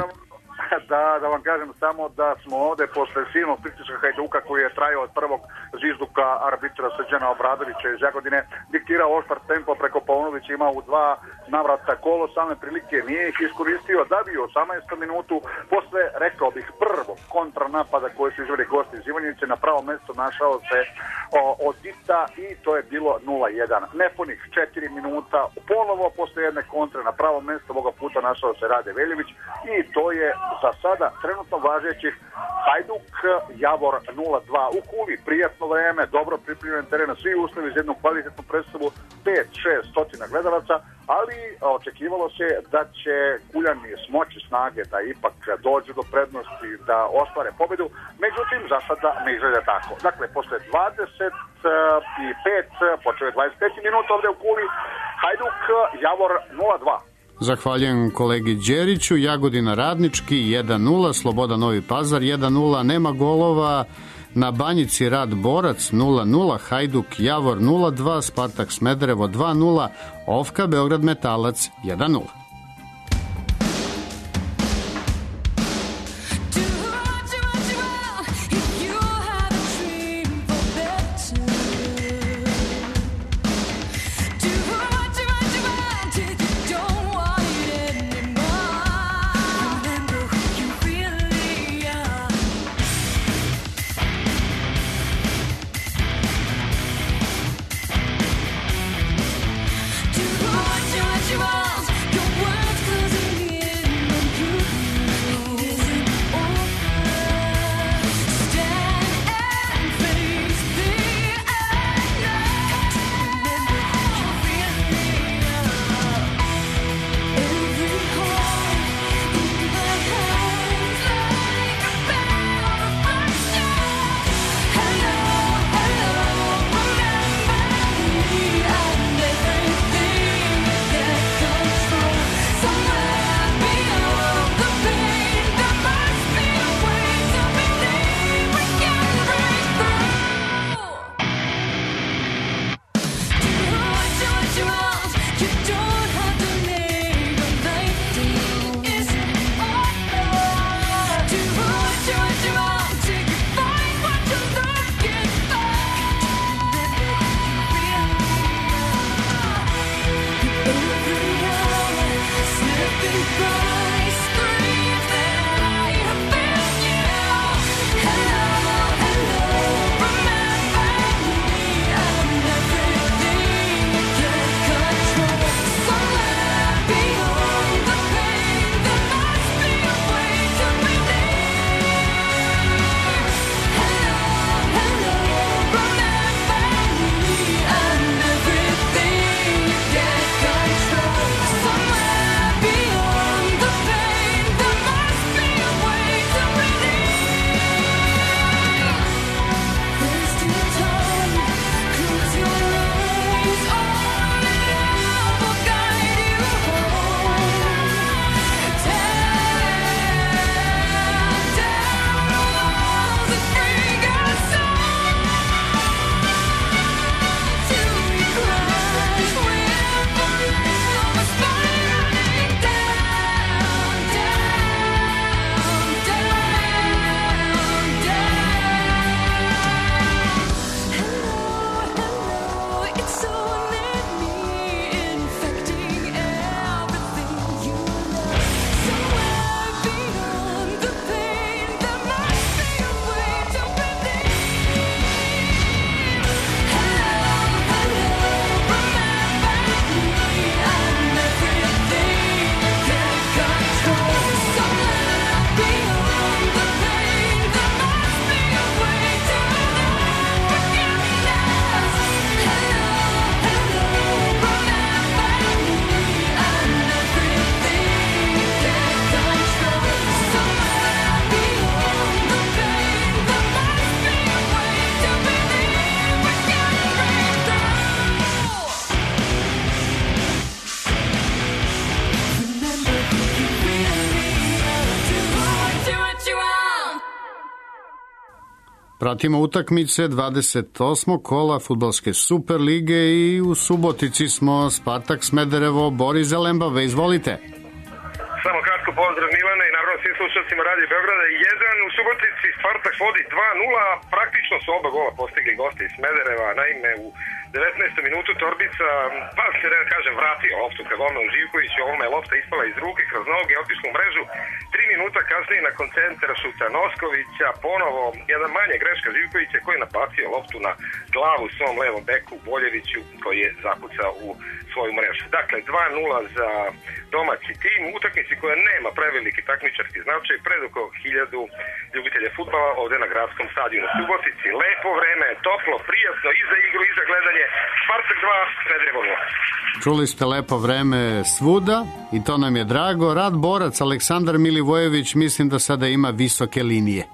Da, da vam kažem samo da smo ovde posle silnog pritiska Hajduka koji je trajao od prvog zizduka arbitra Srđana Obradovića iz Jagodine, diktirao oštar tempo preko Paunovića, imao u dva navrata kolosalne prilike, nije ih iskoristio, da bi u osamnaestom minutu posle, rekao bih, prvog kontranapada koje su izveli gosti iz Ivanjice, na pravo mesto našao se o, Odita i to je bilo nula jedan. Nepunih četiri minuta, ponovo posle jedne kontre na pravo mesto, ovoga puta našao se Rade Veljević i to je za sada trenutno važećih Hajduk Javor nula dva u Kuli. Prijatno vreme, dobro pripremljen teren, svi uslovi za jednu kvalitetnu predstavu, pet šest stotina gledalaca, ali očekivalo se da će Kuljani smoći snage da ipak dođu do prednosti, da ostvare pobedu, međutim za sada ne izgleda tako. Dakle, posle dvadeset pet, počeo je dvadeset peti minut ovde u Kuli, Hajduk Javor nula dva. Zahvaljujem kolegi Đeriću. Jagodina Radnički jedan nula, Sloboda Novi Pazar jedan nula, nema golova. Na Banjici Rad Borac nula nula, Hajduk Javor nula dva, Spartak Smederevo dva nula, Ofka Beograd Metalac jedan nula. You want, you want, Pratimo utakmice dvadeset osmog kola fudbalske Super lige i u Subotici smo Spartak Smederevo, Boris Zelembave, izvolite. Samo kratko pozdrav Milane i naravno svim slušalcima Radio Beograda. jedan u Subotici, Spartak vodi dva nula, praktično su oba gola postigli gosti iz Smedereva, naime u devetnaestom minutu Torbica, pa se da kažem, vratio loptu ka Volmanu Živkoviću, ovome je lopta ispala iz ruke, kroz noge, otišla u mrežu. Tri minuta kasnije nakon centra šuta Noskovića, ponovo jedan manje greška Živkovića koji je nabacio loptu na glavu svom levom beku Boljeviću koji je zakucao u svoju mrežu. Dakle, dva nula za domaći tim, u utakmici koja nema preveliki takmičarski značaj, pred oko hiljadu ljubitelja fudbala ovde na gradskom stadionu Subotici. Lepo vreme, toplo, prijatno i za igru i za gledanje. Spartak dva, Smederevo nula. Čuli ste lepo vreme svuda i to nam je drago. Rad borac Aleksandar Milivojević mislim da sada ima visoke linije.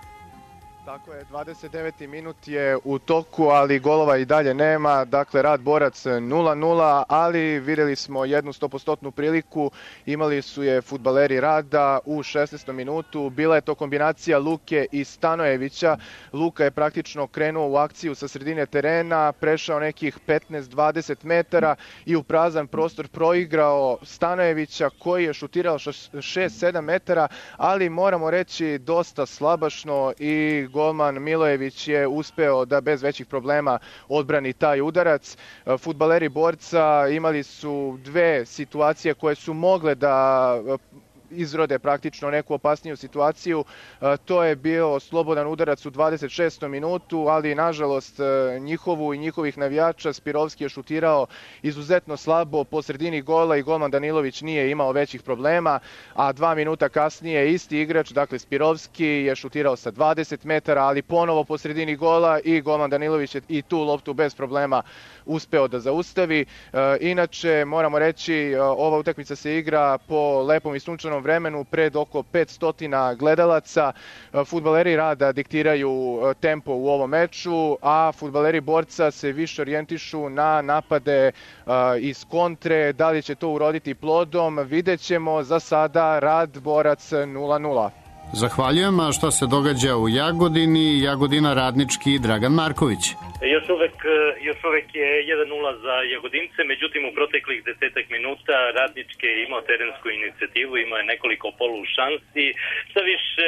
Tako je, dvadeset deveti minut je u toku, ali golova i dalje nema. Dakle, Rad borac nula nula, ali videli smo jednu stopostotnu priliku. Imali su je fudbaleri Rada u šesnaestom minutu. Bila je to kombinacija Luke i Stanojevića. Luka je praktično krenuo u akciju sa sredine terena, prešao nekih petnaest dvadeset metara i u prazan prostor proigrao Stanojevića koji je šutirao šest sedam metara, ali moramo reći dosta slabašno i golman Milojević je uspeo da bez većih problema odbrani taj udarac. Fudbaleri Borca imali su dve situacije koje su mogle da izrode praktično neku opasniju situaciju. To je bio slobodan udarac u dvadeset šestom minutu, ali nažalost njihovu i njihovih navijača Spirovski je šutirao izuzetno slabo po sredini gola i golman Danilović nije imao većih problema, a dva minuta kasnije isti igrač, dakle Spirovski, je šutirao sa dvadeset metara, ali ponovo po sredini gola i golman Danilović je i tu loptu bez problema uspeo da zaustavi. Inače, moramo reći, ova utakmica se igra po lepom i sunčanom vremenu pred oko petsto gledalaca. Fudbaleri Rada diktiraju tempo u ovom meču, a fudbaleri Borca se više orijentišu na napade iz kontre. Da li će to uroditi plodom, vidjet ćemo. Za sada Rad Borac nula nula. Zahvaljujem, a šta se događa u Jagodini? Jagodina Radnički, Dragan Marković. Još uvek, još uvek je jedan nula za Jagodince, međutim u proteklih desetak minuta Radnički je imao terensku inicijativu, imao je nekoliko polu šansi. Šta više,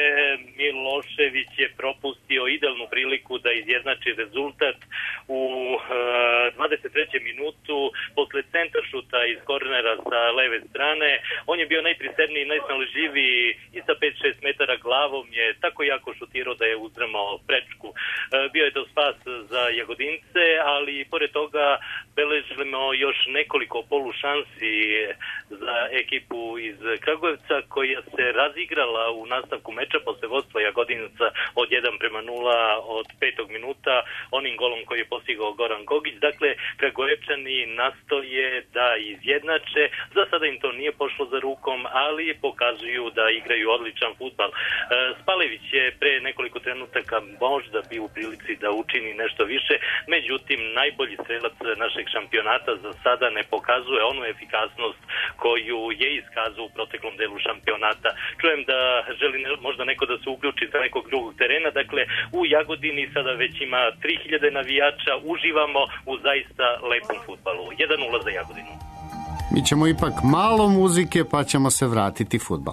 Milošević je propustio idealnu priliku da izjednači rezultat u dvadeset trećem minutu posle centar šuta iz kornera sa leve strane. On je bio najpriserniji, najsnaleživiji i sa pet šest metara glavom je tako jako šutirao da je uzdramao prečku. Bio je to spas za Jagodince, ali pored toga beležimo još nekoliko polu šansi za ekipu iz Kragujevca koja se razigrala u nastavku meča posle vodstva Jagodinaca od jedan prema nula od petog minuta onim golom koji je postigao Goran Gogić. Dakle, Kragujevčani nastoje da izjednače. Za sada im to nije pošlo za rukom, ali pokazuju da igraju odličan fudbal. Spalević je pre nekoliko trenutaka možda bio u prilici da učini nešto više, međutim najbolji strelac našeg šampionata za sada ne pokazuje onu efikasnost koju je iskazao u proteklom delu šampionata. Čujem da želi možda neko da se uključi sa nekog drugog terena, dakle u Jagodini sada već ima tri hiljade navijača, uživamo u zaista lepom fudbalu. jedan nula za Jagodinu. Mi ćemo ipak malo muzike pa ćemo se vratiti fudbal.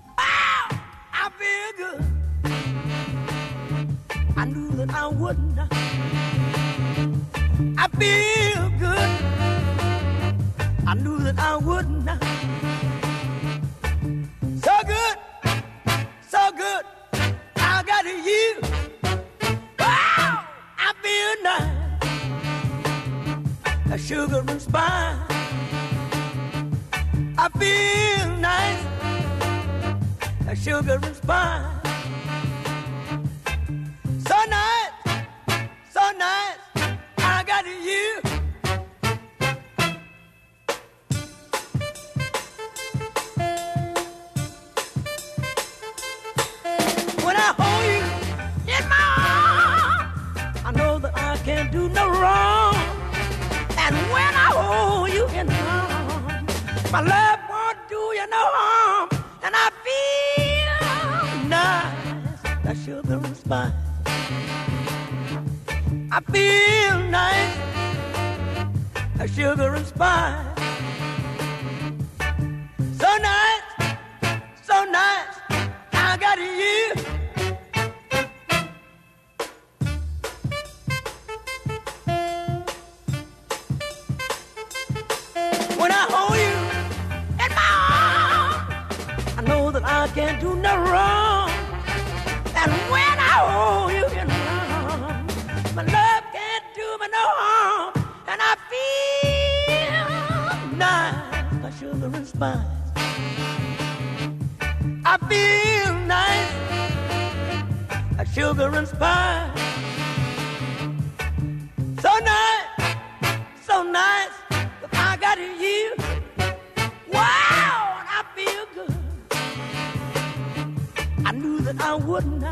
I knew that I wouldn't. I feel good. I knew that I wouldn't. So good, so good. I got you. Wow, I feel nice. A sugar and spice. I feel nice. A sugar and spice. So nice, so nice, I got you. When I hold you in my arms, I know that I can't do no wrong. And when I hold you in my arms, my love won't do you no harm. And I feel nice, that sugar and spice. I feel nice, like sugar and spice. So nice, so nice, I got you. When I hold you in my arms, I know that I can't do no wrong. And when I hold you in my arms, my love can't do me no harm. And I feel nice, like sugar and spice. I feel nice, like sugar and spice. So nice, so nice, that I got you. Wow, and I feel good. I knew that I wouldn't.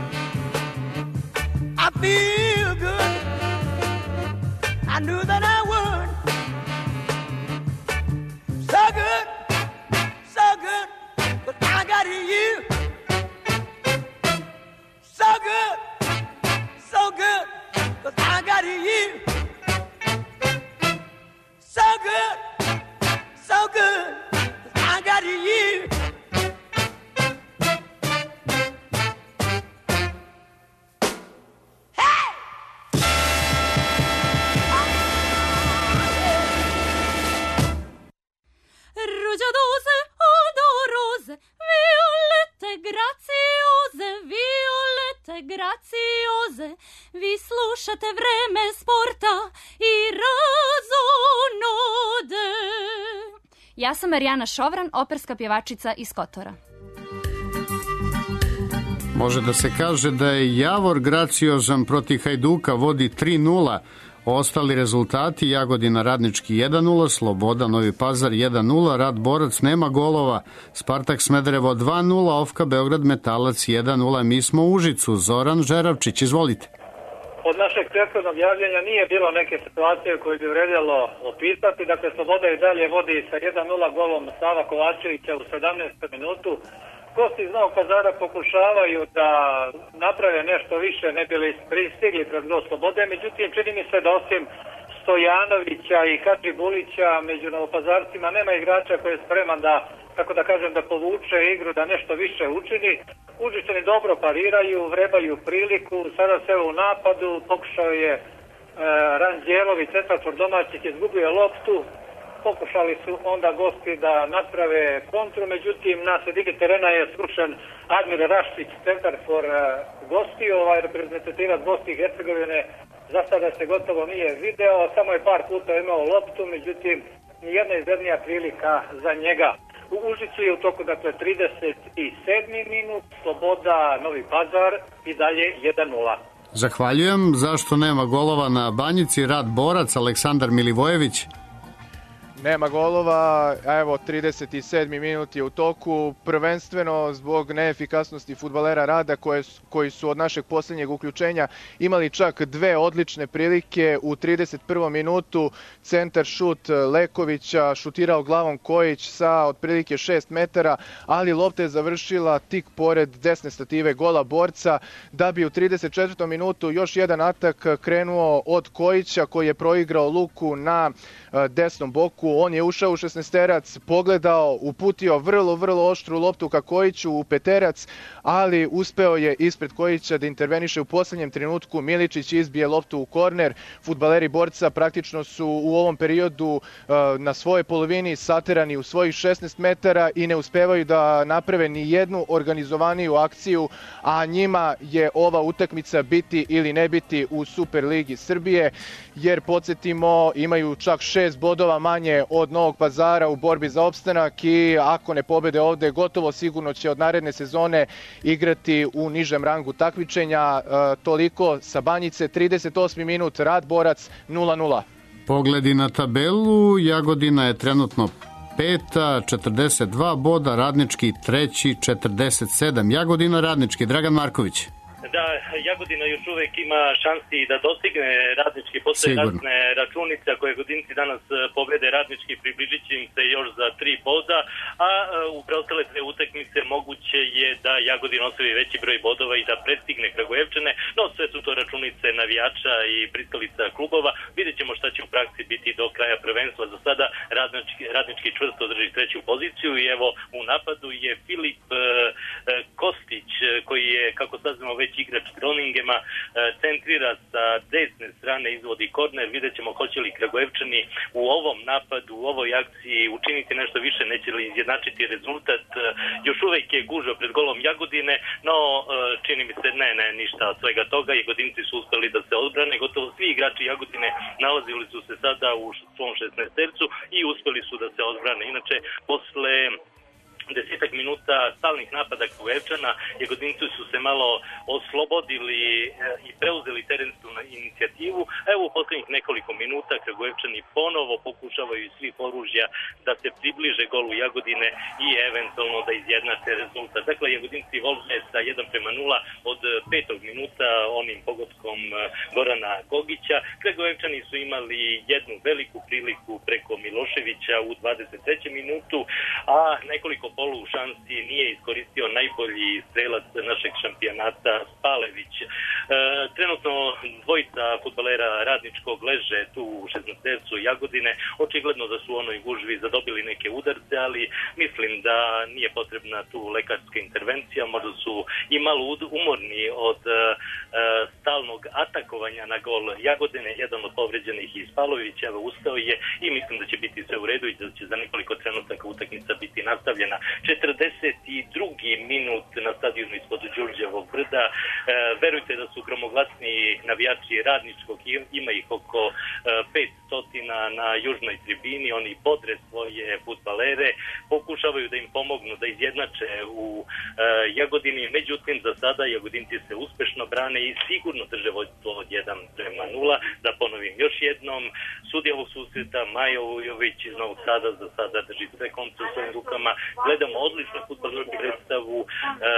I feel good. I knew that I would. So good, so good, but I got you. So good, so good, but I got you. So good, so good, but I got you. Rugiadose, odorose, violette graziose, violette graziose, vi slušate Vreme sporta i razonode. Ja sam Marijana Šovran, operska pjevačica iz Kotora. Može da se kaže da je Javor graciozan protiv Hajduka, vodi tri nula. Ostali rezultati: Jagodina Radnički jedan nula, Sloboda Novi Pazar jedan nula, Rad Borac nema golova, Spartak Smederevo dva nula, Ofka Beograd Metalac jedan nula. Mi smo u Užicu. Zoran Žeravčić, izvolite. Od našeg prethodnog javljanja nije bilo neke situacije koje bi vredjelo opisati. Dakle, Sloboda i dalje vodi sa jedan nula golom Sava Kovačevića u sedamnaestom minutu. Gosti iz Novog Pazara pokušavaju da naprave nešto više, ne bili pristigli pred gol Slobode, međutim čini mi se da osim Stojanovića i Hadži Bulića među Novopazarcima nema igrača koji je spreman da, kako da kažem, da povuče igru, da nešto više učini. Užičani dobro pariraju, vrebaju priliku, sada se u napadu, pokušao je e, Ranđelović, centrafor domaćih, izgubio loptu. Pokušali su onda gosti da naprave kontru, međutim na sredini terena je srušen Admir Raštić, centar for uh, gosti, ovaj reprezentativac Bosne i Hercegovine. Za sada se gotovo nije video, samo je par puta imao loptu, međutim nijedna izrednija prilika za njega. U Užicu je u toku, dakle, trideset sedmi minut, Sloboda Novi Pazar i dalje jedan nula. Zahvaljujem. Zašto nema golova na Banjici? Rad Borac, Aleksandar Milivojević. Nema golova, evo trideset sedmi minut je u toku, prvenstveno zbog neefikasnosti fudbalera Rada koje, koji su od našeg posljednjeg uključenja imali čak dve odlične prilike. U trideset prvom minutu centar šut Lekovića, šutirao glavom Kojić sa otprilike šest metara, ali lopta je završila tik pored desne stative gola Borca, da bi u trideset četvrtom minutu još jedan atak krenuo od Kojića koji je proigrao Luku na desnom boku. On je ušao u šesnaesterac, pogledao, uputio vrlo, vrlo oštru loptu ka Kojiću u peterac, ali uspeo je ispred Kojića da interveniše u posljednjem trenutku. Miličić izbije loptu u korner. Fudbaleri Borca praktično su u ovom periodu uh, na svojoj polovini saterani u svojih šesnaest metara i ne uspevaju da naprave ni jednu organizovaniju akciju, a njima je ova utakmica biti ili ne biti u Superligi Srbije, jer podsjetimo imaju čak šest bodova manje od Novog Pazara u borbi za opstanak i ako ne pobede ovde, gotovo sigurno će od naredne sezone igrati u nižem rangu takmičenja. E, toliko sa Banjice, trideset osmi minut, Rad Borac nula nula. Pogledi na tabelu, Jagodina je trenutno peta, četrdeset dva boda, Radnički treći, četrdeset sedam. Jagodina Radnički, Dragan Marković. da Jagodina još uvek ima šansi da dostigne Radnički, postoje razne računice, ako Jagodinci danas pobede Radnički, približit će im se još za tri boda, a u preostale dve utakmice moguće je da Jagodin osvoji veći broj bodova i da prestigne Kragujevčane, no sve su to računice navijača i pristalica klubova. Vidjet ćemo šta će u praksi biti do kraja prvenstva. Za sada Radnički, Radnički čvrsto drži treću poziciju i evo u napadu je Filip e, Kostić, koji je, kako saznamo, već igrač Groningema, e, centrira sa desne strane, izvodi korner. Vidjet ćemo hoće li Kragujevčani u ovom napadu, u ovoj akciji učiniti nešto više, neće li izjednačiti rezultat. E, još uvek je gužva pred golom Jagodine, no e, čini mi se ne, ne, ništa od svega toga. Jagodinci su uspeli da se odbrane, gotovo svi igrači Jagodine nalazili su se sada u svom šesnaestercu i uspeli su da se odbrane. Inače, posle desetak minuta stalnih napada Kragujevčana, Jagodinci su se malo oslobodili i preuzeli terensku inicijativu. Evo u poslednjih nekoliko minuta Kragujevčani ponovo pokušavaju iz svih oružja da se približe golu Jagodine i eventualno da izjednače rezultat. Dakle, Jagodinci vode sa jedan prema nula od petog minuta onim pogodkom Gorana Gogića. Kragujevčani su imali jednu veliku priliku preko Miloševića u dvadeset trećem minutu, a nekoliko polu šansi nije iskoristio najbolji strelac našeg šampionata Spalević. E, trenutno dvojica fudbalera Radničkog leže tu u šesnaestercu Jagodine. Očigledno da su u onoj gužvi zadobili neke udarce, ali mislim da nije potrebna tu lekarska intervencija. Možda su i malo umorni od e, stalnog atakovanja na gol Jagodine. Jedan od povređenih i Spalović, evo ustao je i mislim da će biti sve u redu i da će za nekoliko trenutaka utakmica biti nastavljena. četrdeset drugi minut na stadionu ispod Đurđevog brda. E, verujte da su gromoglasni navijači Radničkog, ima ih oko e, petsto na južnoj tribini, oni bodre svoje fudbalere, pokušavaju da im pomognu da izjednače u e, Jagodini, međutim za sada Jagodinci se uspešno brane i sigurno drže vodstvo od jedan prema nula. Da ponovim još jednom, sudija ovog susreta Majo Vujović iz Novog Sada za sada drži sve konce u svojim rukama. Gledamo odličnu fudbalsku predstavu, e,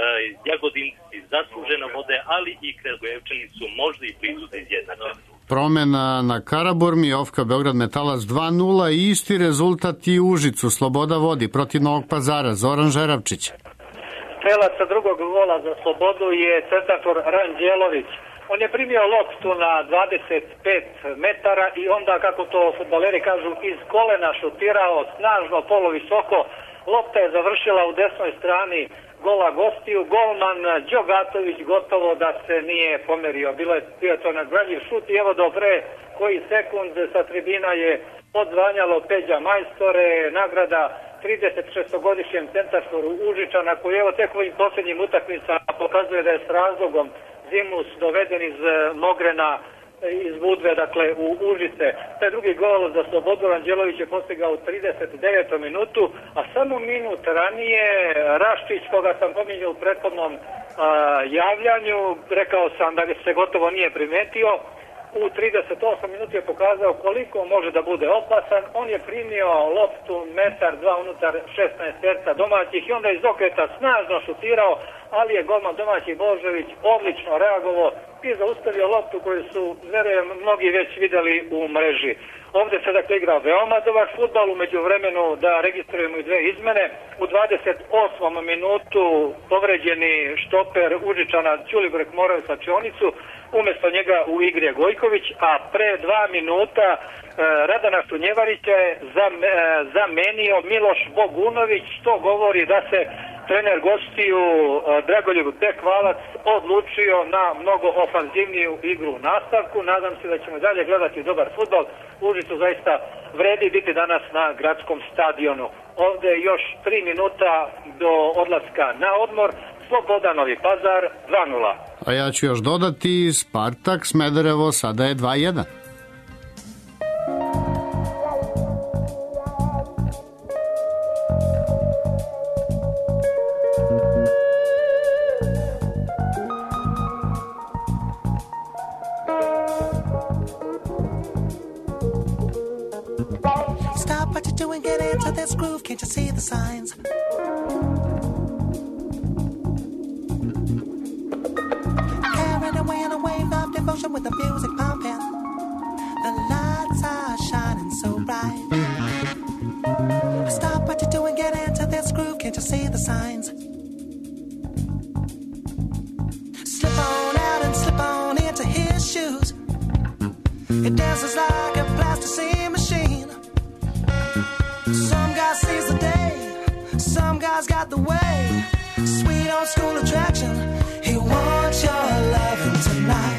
Jagodinci zasluženo vode, ali i Kragujevčani su možda i blizu da izjednače. Promena na Karaburmi, Ofka Beograd Metalac dva nula i isti rezultat i Užicu. Sloboda vodi protiv Novog Pazara. Zoran Žeravčić. Strelac sa drugog gola za Slobodu je centrator Ranđelović. On je primio loptu na dvadeset pet metara i onda, kako to fudbaleri kažu, iz kolena šutirao snažno, polovisoko. Lopta je završila u desnoj strani gola gostiju. Golman Đogatović gotovo da se nije pomerio. Bilo je, bio je to nagrađiv šut i evo do pre koji sekund sa tribina je odzvanjalo Peđa Majstore, nagrada trideset šestogodišnjem centarforu Užičana, koji evo tek ovim posljednjim utakmicama pokazuje da je s razlogom zimus doveden iz Mogrena, iz Budve, dakle u Užice. Taj drugi gol za Slobodu Ranđelović je postigao u trideset devetom minutu, a samo minut ranije Raščić, koga sam pominjao u prethodnom a, javljanju, rekao sam da se gotovo nije primetio, u trideset osmom minutu je pokazao koliko može da bude opasan. On je primio loptu metar dva unutar šesnaest terca domaćih i onda iz okreta snažno šutirao, ali je golman domaći Božović odlično reagovao i zaustavio loptu koju su, verujem, mnogi već videli u mreži. Ovde se dakle igra veoma dobar fudbal, umeđu vremenu da registrujemo i dve izmene. U dvadeset osmom minutu povređeni štoper Užičana Ćulibrek morao sa čionicu, umesto njega u igri je Gojković, a pre dva minuta e, Radana Štunjevarića je zam, e, zamenio Miloš Bogunović, što govori da se trener gostiju Dragoljub Bekvalac odlučio na mnogo ofanzivniju igru u nastavku. Nadam se da ćemo dalje gledati dobar fudbal. Užicu zaista vredi biti danas na gradskom stadionu. Ovde još tri minuta do odlaska na odmor. Sloboda Novi Pazar dva nula. A ja ću još dodati, Spartak Smederevo sada je dva jedan. Stop what you're doing, get into this groove, can't you see the signs? can't you see the signs? Slip on out and slip on into his shoes. It dances like a plasticine machine. Some guy sees the day, some guys got the way. Sweet old school attraction, he wants your loving tonight.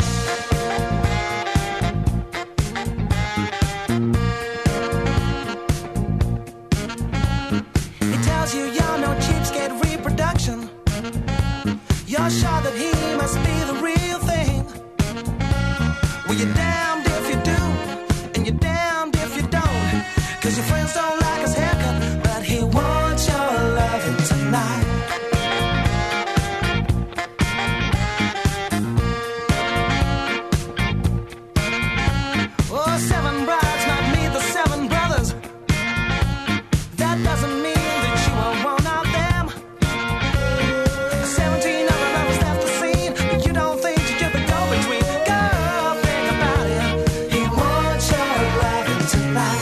He tells you you're no cheapskate reproduction. You're sure that he must be the real thing. Well, you're damned if you do, and you're damned if you don't. Cause your friends don't like his haircut, but he wants your loving tonight. Oh, seven brides might meet the seven brothers. That doesn't mean that you are one of them. Seventeen other lovers left the scene, but you don't think that you're the go-between. Girl, think about it. He wants your loving tonight.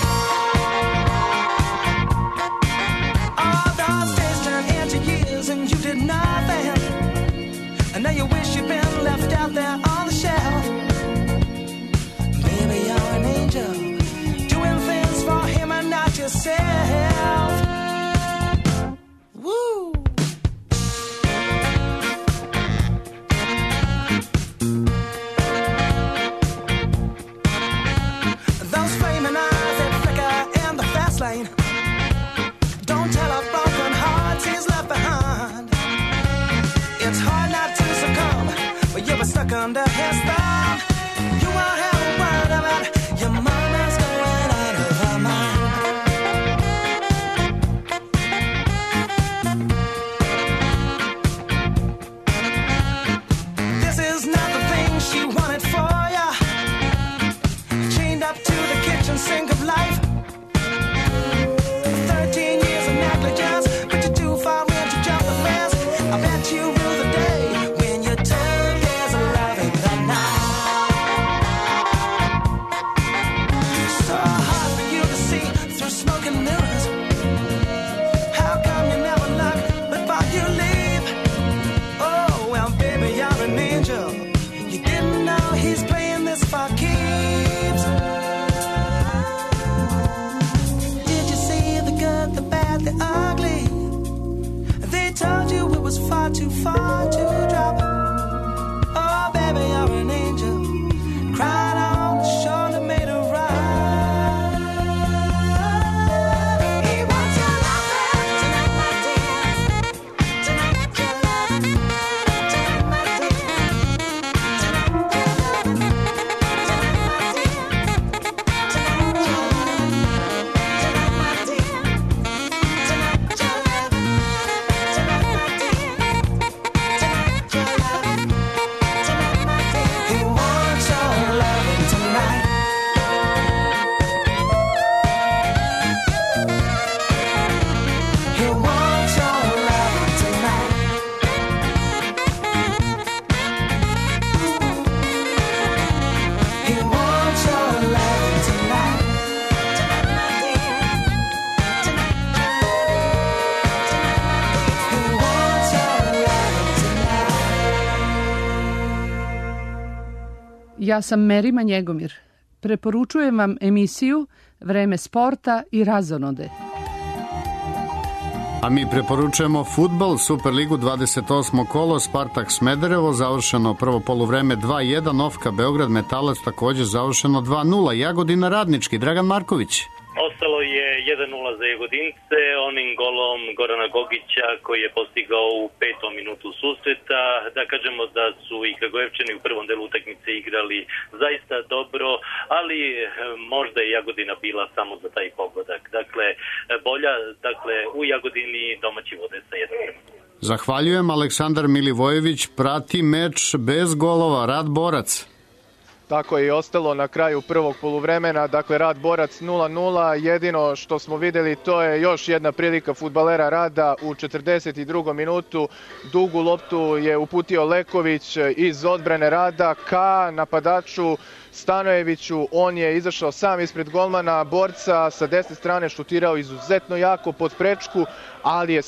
All those days turned into years and you did nothing. And now you wish you'd been left out there on the shelf. Maybe you're an angel, doing things for him and not yourself. Woo! Those flaming eyes that flicker in the fast lane. Don't tell a broken heart he's left behind. It's hard not to succumb, but you were stuck under his thumb. You won't have a word of it. Your mama's going out of her mind. This is not the thing she wanted for ya. Chained up to the kitchen sink of life. Thirteen years of negligence, but you're too far in to jump the fence. I bet you rue the day when you took his loving the night. So hard for you to see through smoking mirrors. How come you never look before you leave? Oh, well, baby, you're an angel. You didn't know he's playing this for keeps. Did you see the good, the bad, the ugly? They told you it was far too far to drop. Oh, baby, you're an angel. Cried on the shoulder, made her right. He wants your love tonight, my dear. Tonight, your love. Tonight, my dear. Tonight, your love. Tonight, my dear. Tonight, your love. Tonight, my dear. Tonight, your love. Tonight, my dear. Tonight, your love. Tonight, my dear. He wants your loving tonight. He wants your loving tonight. He wants your loving tonight. Tonight, my dear. Tonight, your love. Tonight, my dear. He wants your loving tonight. Ja sam Merima Njegomir. Preporučujem vam emisiju Vreme sporta i razonode. A mi preporučujemo fudbal, Superligu dvadeset osmo kolo, Spartak Smederevo, završeno prvo poluvreme dva jedan, Ofka Beograd, Metalac također završeno dva nula, Jagodina Radnički, Dragan Marković. Ostalo je jedan nula za Jagodince, onim golom Gorana Gogića koji je postigao u petom minutu susreta. Da kažemo da su i Kragujevčani u prvom delu utakmice igrali zaista dobro, ali možda je Jagodina bila samo za taj pogodak. Dakle, bolja, dakle, u Jagodini domaći vode sa jednom. Zahvaljujem, Aleksandar Milivojević prati meč bez golova, Rad Borac. Tako je i ostalo na kraju prvog poluvremena, dakle Rad Borac nula nula, jedino što smo vidjeli to je još jedna prilika fudbalera Rada u četrdeset drugom minutu, dugu loptu je uputio Leković iz odbrane Rada ka napadaču Stanojeviću, on je izašao sam ispred golmana Borca, sa desne strane šutirao izuzetno jako pod prečku, ali je